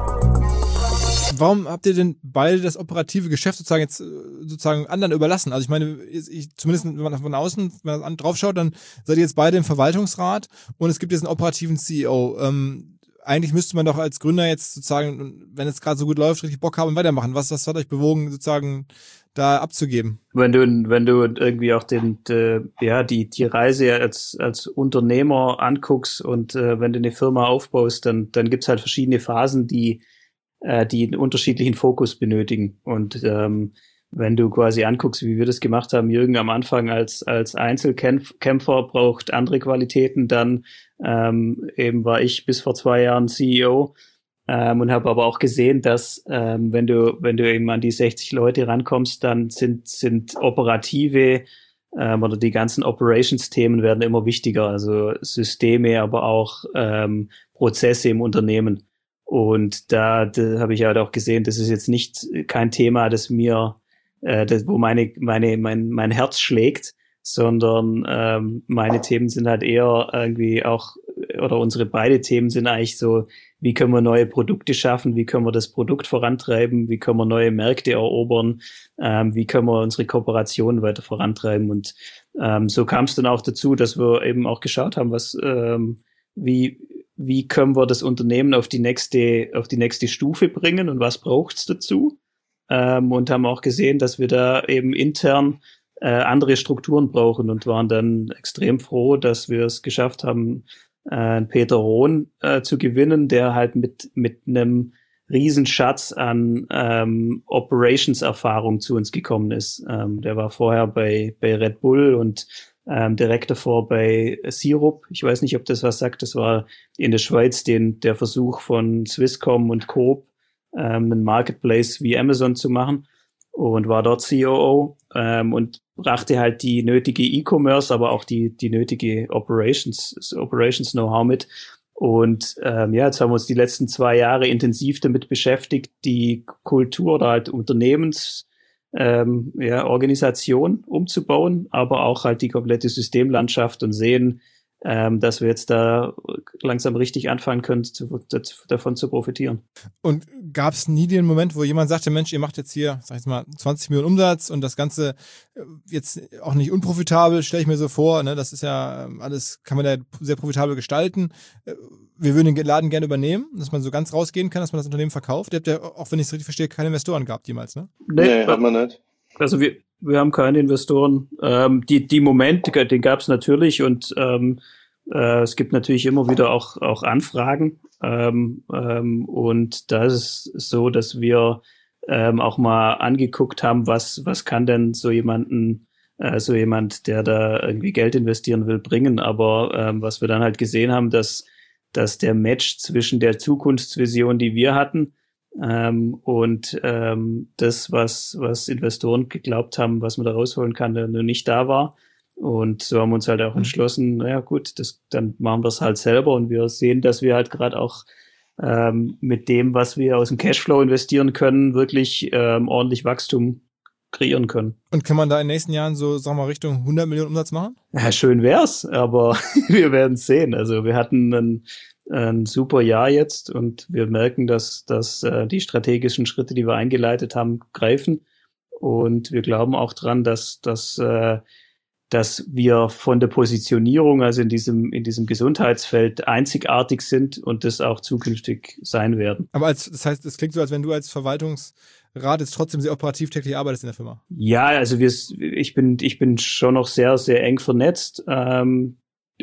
Warum habt ihr denn beide das operative Geschäft sozusagen jetzt sozusagen anderen überlassen? Also ich meine, ich, zumindest wenn man von außen wenn man drauf schaut, dann seid ihr jetzt beide im Verwaltungsrat und es gibt jetzt einen operativen C E O. Ähm, eigentlich müsste man doch als Gründer jetzt sozusagen, wenn es gerade so gut läuft, richtig Bock haben und weitermachen. Was, was hat euch bewogen, sozusagen da abzugeben? Wenn du, wenn du irgendwie auch den, de, ja, die, die Reise als, als Unternehmer anguckst und äh, wenn du eine Firma aufbaust, dann, dann gibt's halt verschiedene Phasen, die, äh, die einen unterschiedlichen Fokus benötigen. Und ähm, wenn du quasi anguckst, wie wir das gemacht haben, Jürgen am Anfang als, als Einzelkämpfer braucht andere Qualitäten, dann ähm, eben war ich bis vor zwei Jahren C E O. Ähm, und habe aber auch gesehen, dass ähm, wenn du wenn du eben an die sechzig Leute rankommst, dann sind sind operative ähm, oder die ganzen Operations-Themen werden immer wichtiger, also Systeme, aber auch ähm, Prozesse im Unternehmen. Und da, da habe ich halt auch gesehen, das ist jetzt nicht kein Thema, das mir äh, das, wo meine meine mein mein Herz schlägt, sondern ähm, meine Themen sind halt eher irgendwie auch, oder unsere beide Themen sind eigentlich so, wie können wir neue Produkte schaffen, wie können wir das Produkt vorantreiben, wie können wir neue Märkte erobern, ähm, wie können wir unsere Kooperationen weiter vorantreiben. Und ähm, so kam es dann auch dazu, dass wir eben auch geschaut haben, was ähm, wie wie können wir das Unternehmen auf die nächste auf die nächste Stufe bringen und was braucht's dazu, ähm, und haben auch gesehen, dass wir da eben intern äh, andere Strukturen brauchen, und waren dann extrem froh, dass wir es geschafft haben, äh, Peter Rohn äh, zu gewinnen, der halt mit mit einem Riesenschatz an ähm, Operations-Erfahrung zu uns gekommen ist. Ähm, der war vorher bei bei Red Bull und ähm, direkt davor bei Sirup. Ich weiß nicht, ob das was sagt. Das war in der Schweiz den der Versuch von Swisscom und Coop, ähm, einen Marketplace wie Amazon zu machen, und war dort C O O ähm, und brachte halt die nötige E-Commerce, aber auch die die nötige Operations Operations Know-how mit. Und ähm, ja, jetzt haben wir uns die letzten zwei Jahre intensiv damit beschäftigt, die Kultur oder halt Unternehmens ähm, ja, Organisation umzubauen, aber auch halt die komplette Systemlandschaft, und sehen ähm, dass wir jetzt da langsam richtig anfangen können, zu, zu, davon zu profitieren. Und gab es nie den Moment, wo jemand sagte, Mensch, ihr macht jetzt hier, sag ich mal, zwanzig Millionen Umsatz und das Ganze jetzt auch nicht unprofitabel, stelle ich mir so vor, ne? Das ist ja alles, kann man ja sehr profitabel gestalten. Wir würden den Laden gerne übernehmen, dass man so ganz rausgehen kann, dass man das Unternehmen verkauft. Ihr habt ja, auch wenn ich es richtig verstehe, keine Investoren gehabt jemals, ne? Nee, nee, haben wir nicht. Also wir, wir haben keine Investoren. Ähm, die, die Momente, den gab es natürlich und ähm, äh, es gibt natürlich immer wieder auch, auch Anfragen. Ähm, ähm, und da ist es so, dass wir ähm, auch mal angeguckt haben, was, was kann denn so jemanden, äh, so jemand, der da irgendwie Geld investieren will, bringen. Aber ähm, was wir dann halt gesehen haben, dass, dass der Match zwischen der Zukunftsvision, die wir hatten, Ähm, und ähm, das, was was Investoren geglaubt haben, was man da rausholen kann, nur nicht da war. Und so haben wir uns halt auch entschlossen, naja gut, das, dann machen wir es halt selber. Und wir sehen, dass wir halt gerade auch ähm, mit dem, was wir aus dem Cashflow investieren können, wirklich ähm, ordentlich Wachstum kreieren können. Und kann man da in den nächsten Jahren so, sagen wir mal, Richtung hundert Millionen Umsatz machen? Ja, schön wär's, aber wir werden es sehen. Also wir hatten einen ein super Jahr jetzt und wir merken, dass, dass äh, die strategischen Schritte, die wir eingeleitet haben, greifen und wir glauben auch dran, dass, dass, äh, dass wir von der Positionierung, also in diesem, in diesem Gesundheitsfeld einzigartig sind und das auch zukünftig sein werden. Aber als, das heißt, es klingt so, als wenn du als Verwaltungsrat jetzt trotzdem sehr operativ täglich arbeitest in der Firma. Ja, also wir, ich bin, ich bin schon noch sehr, sehr eng vernetzt, ähm,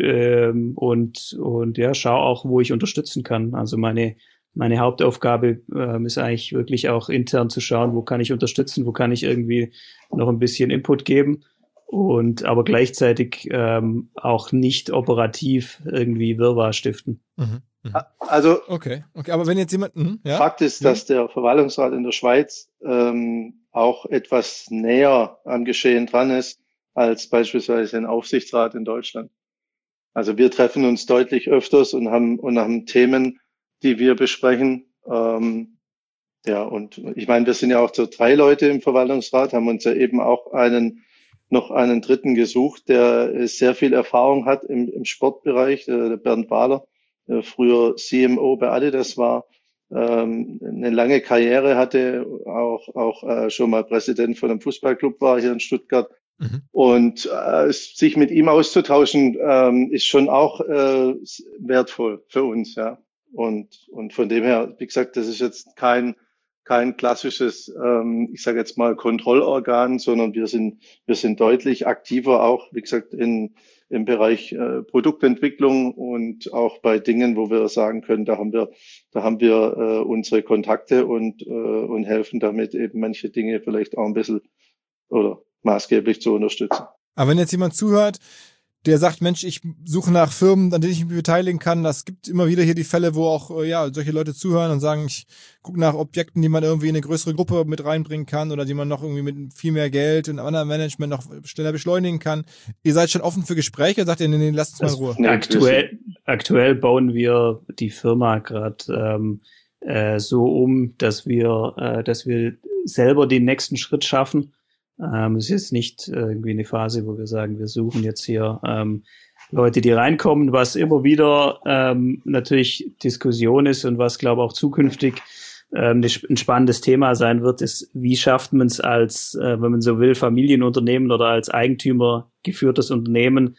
Ähm, und und ja, schau auch, wo ich unterstützen kann. Also meine meine Hauptaufgabe ähm, ist eigentlich wirklich auch intern zu schauen, wo kann ich unterstützen, wo kann ich irgendwie noch ein bisschen Input geben und aber gleichzeitig ähm, auch nicht operativ irgendwie Wirrwarr stiften. Mhm. Mhm. Also okay, okay, aber wenn jetzt jemand mh, ja? Fakt ist, dass der Verwaltungsrat in der Schweiz ähm, auch etwas näher am Geschehen dran ist als beispielsweise ein Aufsichtsrat in Deutschland. Also wir treffen uns deutlich öfters und haben und haben Themen, die wir besprechen. Ähm, ja, und ich meine, wir sind ja auch so drei Leute im Verwaltungsrat, haben uns ja eben auch einen noch einen dritten gesucht, der sehr viel Erfahrung hat im, im Sportbereich, der, der Bernd Wahler, der früher C M O bei Adidas war, ähm, eine lange Karriere hatte, auch auch äh, schon mal Präsident von einem Fußballclub war hier in Stuttgart. Mhm. Und äh, sich mit ihm auszutauschen, ähm, ist schon auch äh, wertvoll für uns, ja. Und und von dem her, wie gesagt, das ist jetzt kein kein klassisches, ähm, ich sage jetzt mal Kontrollorgan, sondern wir sind wir sind deutlich aktiver auch, wie gesagt, in im Bereich äh, Produktentwicklung und auch bei Dingen, wo wir sagen können, da haben wir da haben wir äh, unsere Kontakte und äh, und helfen damit eben manche Dinge vielleicht auch ein bisschen oder maßgeblich zu unterstützen. Aber wenn jetzt jemand zuhört, der sagt, Mensch, ich suche nach Firmen, an denen ich mich beteiligen kann, das gibt immer wieder hier die Fälle, wo auch ja solche Leute zuhören und sagen, ich gucke nach Objekten, die man irgendwie in eine größere Gruppe mit reinbringen kann oder die man noch irgendwie mit viel mehr Geld und anderem Management noch schneller beschleunigen kann. Ihr seid schon offen für Gespräche, sagt ihr, nee, nee, lasst uns mal in Ruhe. Aktuell, aktuell bauen wir die Firma gerade ähm, äh, so um, dass wir, äh, dass wir selber den nächsten Schritt schaffen. Ähm, es ist jetzt nicht äh, irgendwie eine Phase, wo wir sagen, wir suchen jetzt hier ähm, Leute, die reinkommen, was immer wieder ähm, natürlich Diskussion ist und was, glaube ich, auch zukünftig ähm, ein spannendes Thema sein wird, ist, wie schafft man es als, äh, wenn man so will, Familienunternehmen oder als Eigentümer geführtes Unternehmen,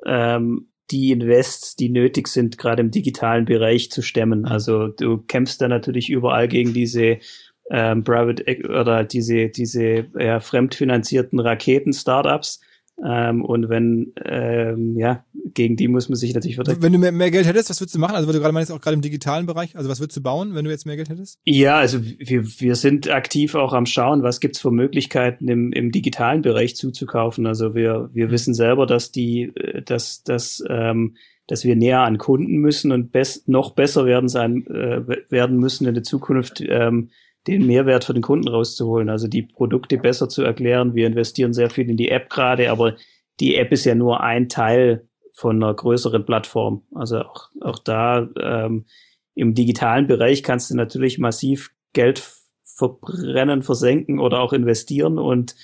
ähm, die Invests, die nötig sind, gerade im digitalen Bereich zu stemmen. Also du kämpfst da natürlich überall gegen diese Ähm, Private oder diese diese ja, fremdfinanzierten Raketen-Startups ähm, und wenn ähm, ja gegen die muss man sich natürlich verteidigen. Wenn du mehr, mehr Geld hättest, was würdest du machen? Also weil du gerade meinst, auch gerade im digitalen Bereich, also was würdest du bauen, wenn du jetzt mehr Geld hättest? Ja, also wir wir sind aktiv auch am Schauen, was gibt's für Möglichkeiten im im digitalen Bereich zuzukaufen. Also wir wir wissen selber, dass die dass dass ähm, dass wir näher an Kunden müssen und best, noch besser werden sein äh, werden müssen in der Zukunft, ähm, den Mehrwert für den Kunden rauszuholen, also die Produkte besser zu erklären. Wir investieren sehr viel in die App gerade, aber die App ist ja nur ein Teil von einer größeren Plattform. Also auch, auch da ähm, im digitalen Bereich kannst du natürlich massiv Geld verbrennen, versenken oder auch investieren und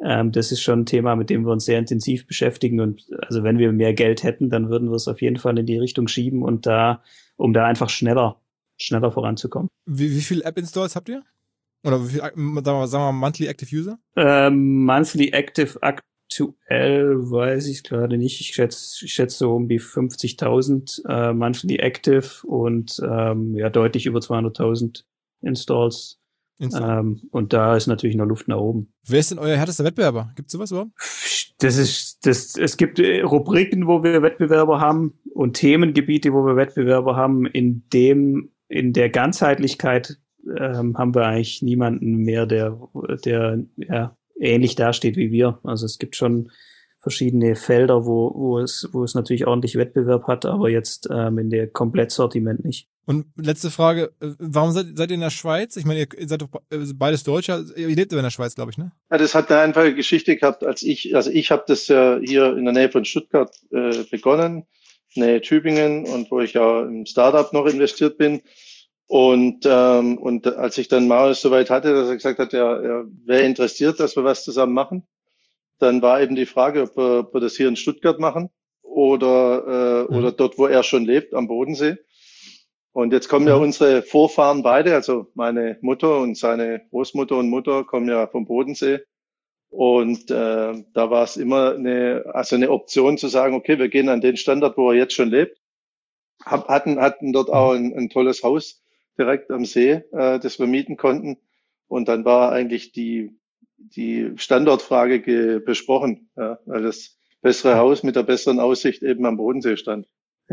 Ähm, das ist schon ein Thema, mit dem wir uns sehr intensiv beschäftigen. Und also wenn wir mehr Geld hätten, dann würden wir es auf jeden Fall in die Richtung schieben und da, um da einfach schneller, schneller voranzukommen. Wie, wie viele App-Installs habt ihr? Oder wie viel, sagen wir, sagen wir Monthly Active User? Ähm, monthly Active aktuell weiß ich gerade nicht. Ich schätze, ich schätze so um die fünfzigtausend äh, Monthly Active und ähm, ja deutlich über zweihunderttausend Installs. Ähm, und da ist natürlich noch Luft nach oben. Wer ist denn euer härtester Wettbewerber? Gibt es sowas überhaupt? Das ist, das, es gibt Rubriken, wo wir Wettbewerber haben und Themengebiete, wo wir Wettbewerber haben. In dem, in der Ganzheitlichkeit ähm, haben wir eigentlich niemanden mehr, der, der ja, ähnlich dasteht wie wir. Also es gibt schon verschiedene Felder, wo, wo es, wo es natürlich ordentlich Wettbewerb hat, aber jetzt ähm, in der Komplettsortiment nicht. Und letzte Frage, warum seid, seid ihr in der Schweiz? Ich meine, ihr seid doch beides Deutscher, ihr lebt aber in der Schweiz, glaube ich, ne? Ja, das hat eine einfache Geschichte gehabt, als ich, also ich habe das ja hier in der Nähe von Stuttgart äh, begonnen, Nähe Tübingen, und wo ich ja im Startup noch investiert bin. Und ähm, und als ich dann Marius soweit hatte, dass er gesagt hat, er, er wäre interessiert, dass wir was zusammen machen, dann war eben die Frage, ob wir, ob wir das hier in Stuttgart machen oder äh, mhm. oder dort, wo er schon lebt, am Bodensee. Und jetzt kommen ja unsere Vorfahren beide, also meine Mutter und seine Großmutter und Mutter kommen ja vom Bodensee. Und äh, da war es immer eine, also eine Option zu sagen, okay, wir gehen an den Standort, wo er jetzt schon lebt. Hab, hatten, hatten dort auch ein, ein tolles Haus direkt am See, äh, das wir mieten konnten. Und dann war eigentlich die, die Standortfrage ge- besprochen, ja, weil das bessere Haus mit der besseren Aussicht eben am Bodensee stand.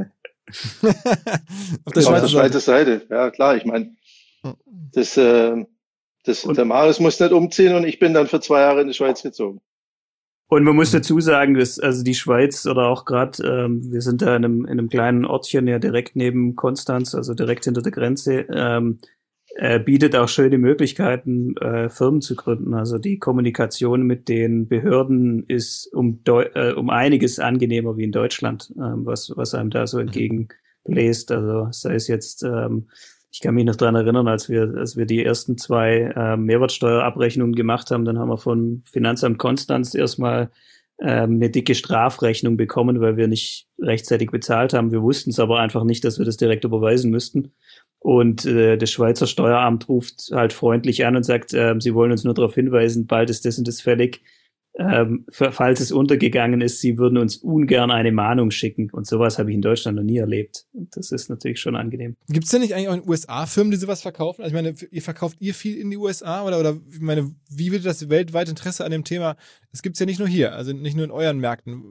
Auf der Schweizer Seite. Seite. Ja, klar, ich meine, das, äh, das, der Marius muss nicht umziehen und ich bin dann für zwei Jahre in die Schweiz gezogen. Und man muss dazu sagen, dass also die Schweiz oder auch gerade, ähm, wir sind da in einem, in einem kleinen Ortchen ja direkt neben Konstanz, also direkt hinter der Grenze, ähm, äh, bietet auch schöne Möglichkeiten, äh, Firmen zu gründen. Also die Kommunikation mit den Behörden ist um, Deu- äh, um einiges angenehmer wie in Deutschland, ähm, was, was einem da so entgegenbläst. Also sei es jetzt, ähm, ich kann mich noch dran erinnern, als wir, als wir die ersten zwei äh, Mehrwertsteuerabrechnungen gemacht haben, dann haben wir von Finanzamt Konstanz erstmal ähm, eine dicke Strafrechnung bekommen, weil wir nicht rechtzeitig bezahlt haben. Wir wussten es aber einfach nicht, dass wir das direkt überweisen müssten. Und äh, das Schweizer Steueramt ruft halt freundlich an und sagt, äh, sie wollen uns nur darauf hinweisen, bald ist das und das fällig. Ähm, falls es untergegangen ist, sie würden uns ungern eine Mahnung schicken. Und sowas habe ich in Deutschland noch nie erlebt. Und das ist natürlich schon angenehm. Gibt es denn nicht eigentlich auch in den U S A Firmen, die sowas verkaufen? Also ich meine, ihr verkauft ihr viel in die U S A? Oder, oder ich meine, wie wird das weltweite Interesse an dem Thema? Das gibt es ja nicht nur hier, also nicht nur in euren Märkten.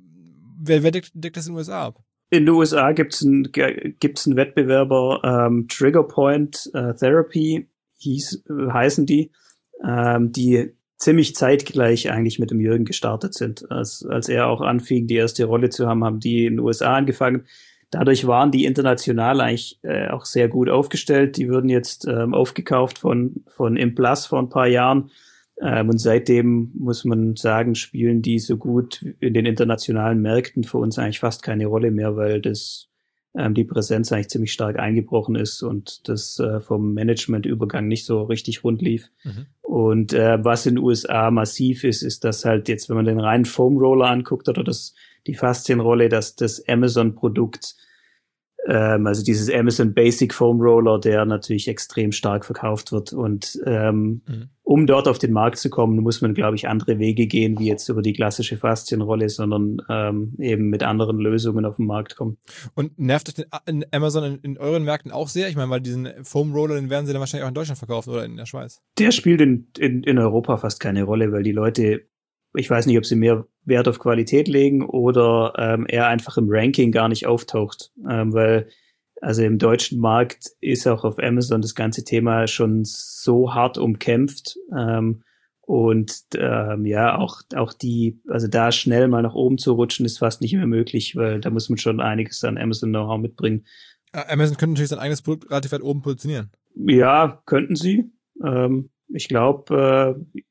Wer, wer deckt, deckt das in den U S A ab? In den U S A gibt's einen, gibt's einen Wettbewerber, ähm, Triggerpoint äh, Therapy hieß, äh, heißen die, ähm, die ziemlich zeitgleich eigentlich mit dem Jürgen gestartet sind. Als, als er auch anfing, die erste Rolle zu haben, haben die in den U S A angefangen. Dadurch waren die international eigentlich äh, auch sehr gut aufgestellt. Die wurden jetzt ähm, aufgekauft von, von Implus vor ein paar Jahren. Ähm, und seitdem, muss man sagen, spielen die so gut in den internationalen Märkten für uns eigentlich fast keine Rolle mehr, weil das ähm, die Präsenz eigentlich ziemlich stark eingebrochen ist und das äh, vom Managementübergang nicht so richtig rund lief. Mhm. Und äh, was in den U S A massiv ist, ist, dass halt jetzt, wenn man den reinen Foam Roller anguckt oder das die Faszienrolle, dass das Amazon-Produkt, ähm, also dieses Amazon Basic Foam Roller, der natürlich extrem stark verkauft wird. Und ähm, mhm. um dort auf den Markt zu kommen, muss man, glaube ich, andere Wege gehen, wie jetzt über die klassische Faszienrolle, sondern ähm, eben mit anderen Lösungen auf den Markt kommen. Und nervt euch den Amazon in, in euren Märkten auch sehr? Ich meine, weil diesen Foam Roller, den werden sie dann wahrscheinlich auch in Deutschland verkaufen oder in der Schweiz. Der spielt in, in, in Europa fast keine Rolle, weil die Leute, ich weiß nicht, ob sie mehr Wert auf Qualität legen oder ähm, er einfach im Ranking gar nicht auftaucht, ähm, weil also im deutschen Markt ist auch auf Amazon das ganze Thema schon so hart umkämpft ähm, und ähm, ja, auch auch die, also da schnell mal nach oben zu rutschen, ist fast nicht mehr möglich, weil da muss man schon einiges an Amazon-Know-how mitbringen. Amazon könnte natürlich sein eigenes Produkt relativ weit oben positionieren. Ja, könnten sie. Ähm, ich glaube, äh,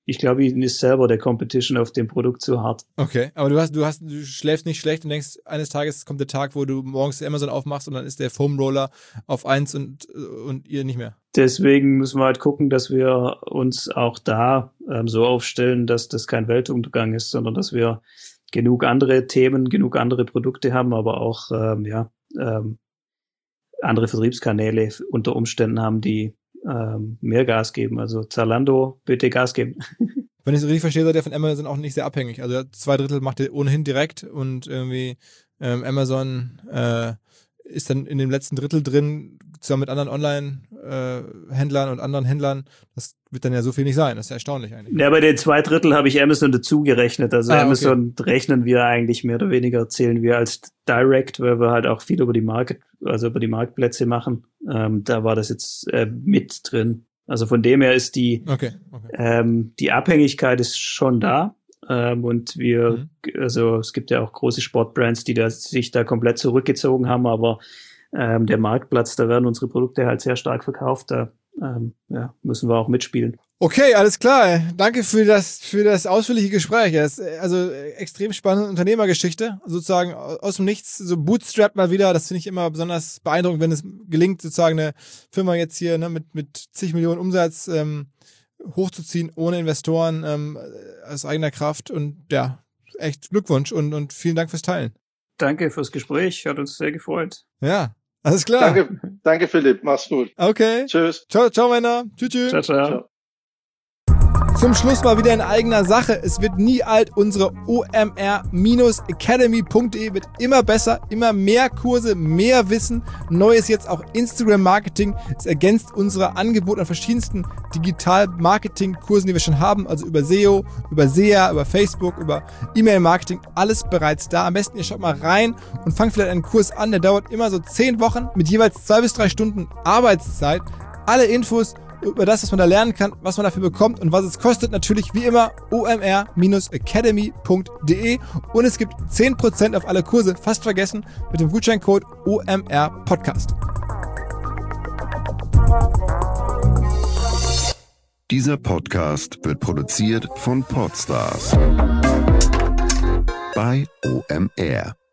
ich glaube, ihnen ist selber der Competition auf dem Produkt zu hart. Okay, aber du hast, du hast, du schläfst nicht schlecht und denkst, eines Tages kommt der Tag, wo du morgens Amazon aufmachst und dann ist der Foam Roller auf eins und, und ihr nicht mehr. Deswegen müssen wir halt gucken, dass wir uns auch da ähm, so aufstellen, dass das kein Weltuntergang ist, sondern dass wir genug andere Themen, genug andere Produkte haben, aber auch ähm, ja ähm, andere Vertriebskanäle unter Umständen haben, die ähm, mehr Gas geben. Also Zalando, bitte Gas geben. Wenn ich es richtig verstehe, seid ihr von Amazon auch nicht sehr abhängig. Also zwei Drittel macht ihr ohnehin direkt und irgendwie ähm, Amazon äh, ist dann in dem letzten Drittel drin, zusammen mit anderen Online-Händlern äh, und anderen Händlern. Das wird dann ja so viel nicht sein. Das ist ja erstaunlich eigentlich. Ja, bei den zwei Drittel habe ich Amazon dazu gerechnet. Also ah, Amazon okay. rechnen wir eigentlich mehr oder weniger, zählen wir als Direct, weil wir halt auch viel über die Market, also über die Marktplätze machen. Ähm, da war das jetzt äh, mit drin. Also von dem her ist die, okay, okay. Ähm, die Abhängigkeit ist schon da. Ähm, und wir, mhm. also es gibt ja auch große Sportbrands, die da, sich da komplett zurückgezogen haben, aber ähm, der Marktplatz, da werden unsere Produkte halt sehr stark verkauft. Da ähm, ja, müssen wir auch mitspielen. Okay, alles klar. Danke für das für das ausführliche Gespräch. Das ist also extrem spannende Unternehmergeschichte, sozusagen aus dem Nichts, so Bootstrap mal wieder. Das finde ich immer besonders beeindruckend, wenn es gelingt, sozusagen eine Firma jetzt hier ne, mit mit zig Millionen Umsatz ähm, hochzuziehen, ohne Investoren, ähm, aus eigener Kraft. Und ja, echt Glückwunsch und und vielen Dank fürs Teilen. Danke fürs Gespräch, hat uns sehr gefreut. Ja, alles klar. Danke, danke Philipp, mach's gut. Okay. Tschüss. Ciao, ciao Männer. Tschüss, tschüss. Ciao, ciao. Ciao. Zum Schluss mal wieder in eigener Sache. Es wird nie alt. Unsere O M R Academy Punkt de wird immer besser, immer mehr Kurse, mehr Wissen. Neues jetzt auch Instagram-Marketing. Es ergänzt unsere Angebote an verschiedensten Digital-Marketing-Kursen, die wir schon haben. Also über S E O, über S E A, über Facebook, über E-Mail-Marketing. Alles bereits da. Am besten ihr schaut mal rein und fangt vielleicht einen Kurs an. Der dauert immer so zehn Wochen mit jeweils zwei bis drei Stunden Arbeitszeit. Alle Infos über das, was man da lernen kann, was man dafür bekommt und was es kostet, natürlich wie immer O M R Academy Punkt de und es gibt zehn Prozent auf alle Kurse, fast vergessen, mit dem Gutscheincode O M R Podcast. Dieser Podcast wird produziert von Podstars bei O M R.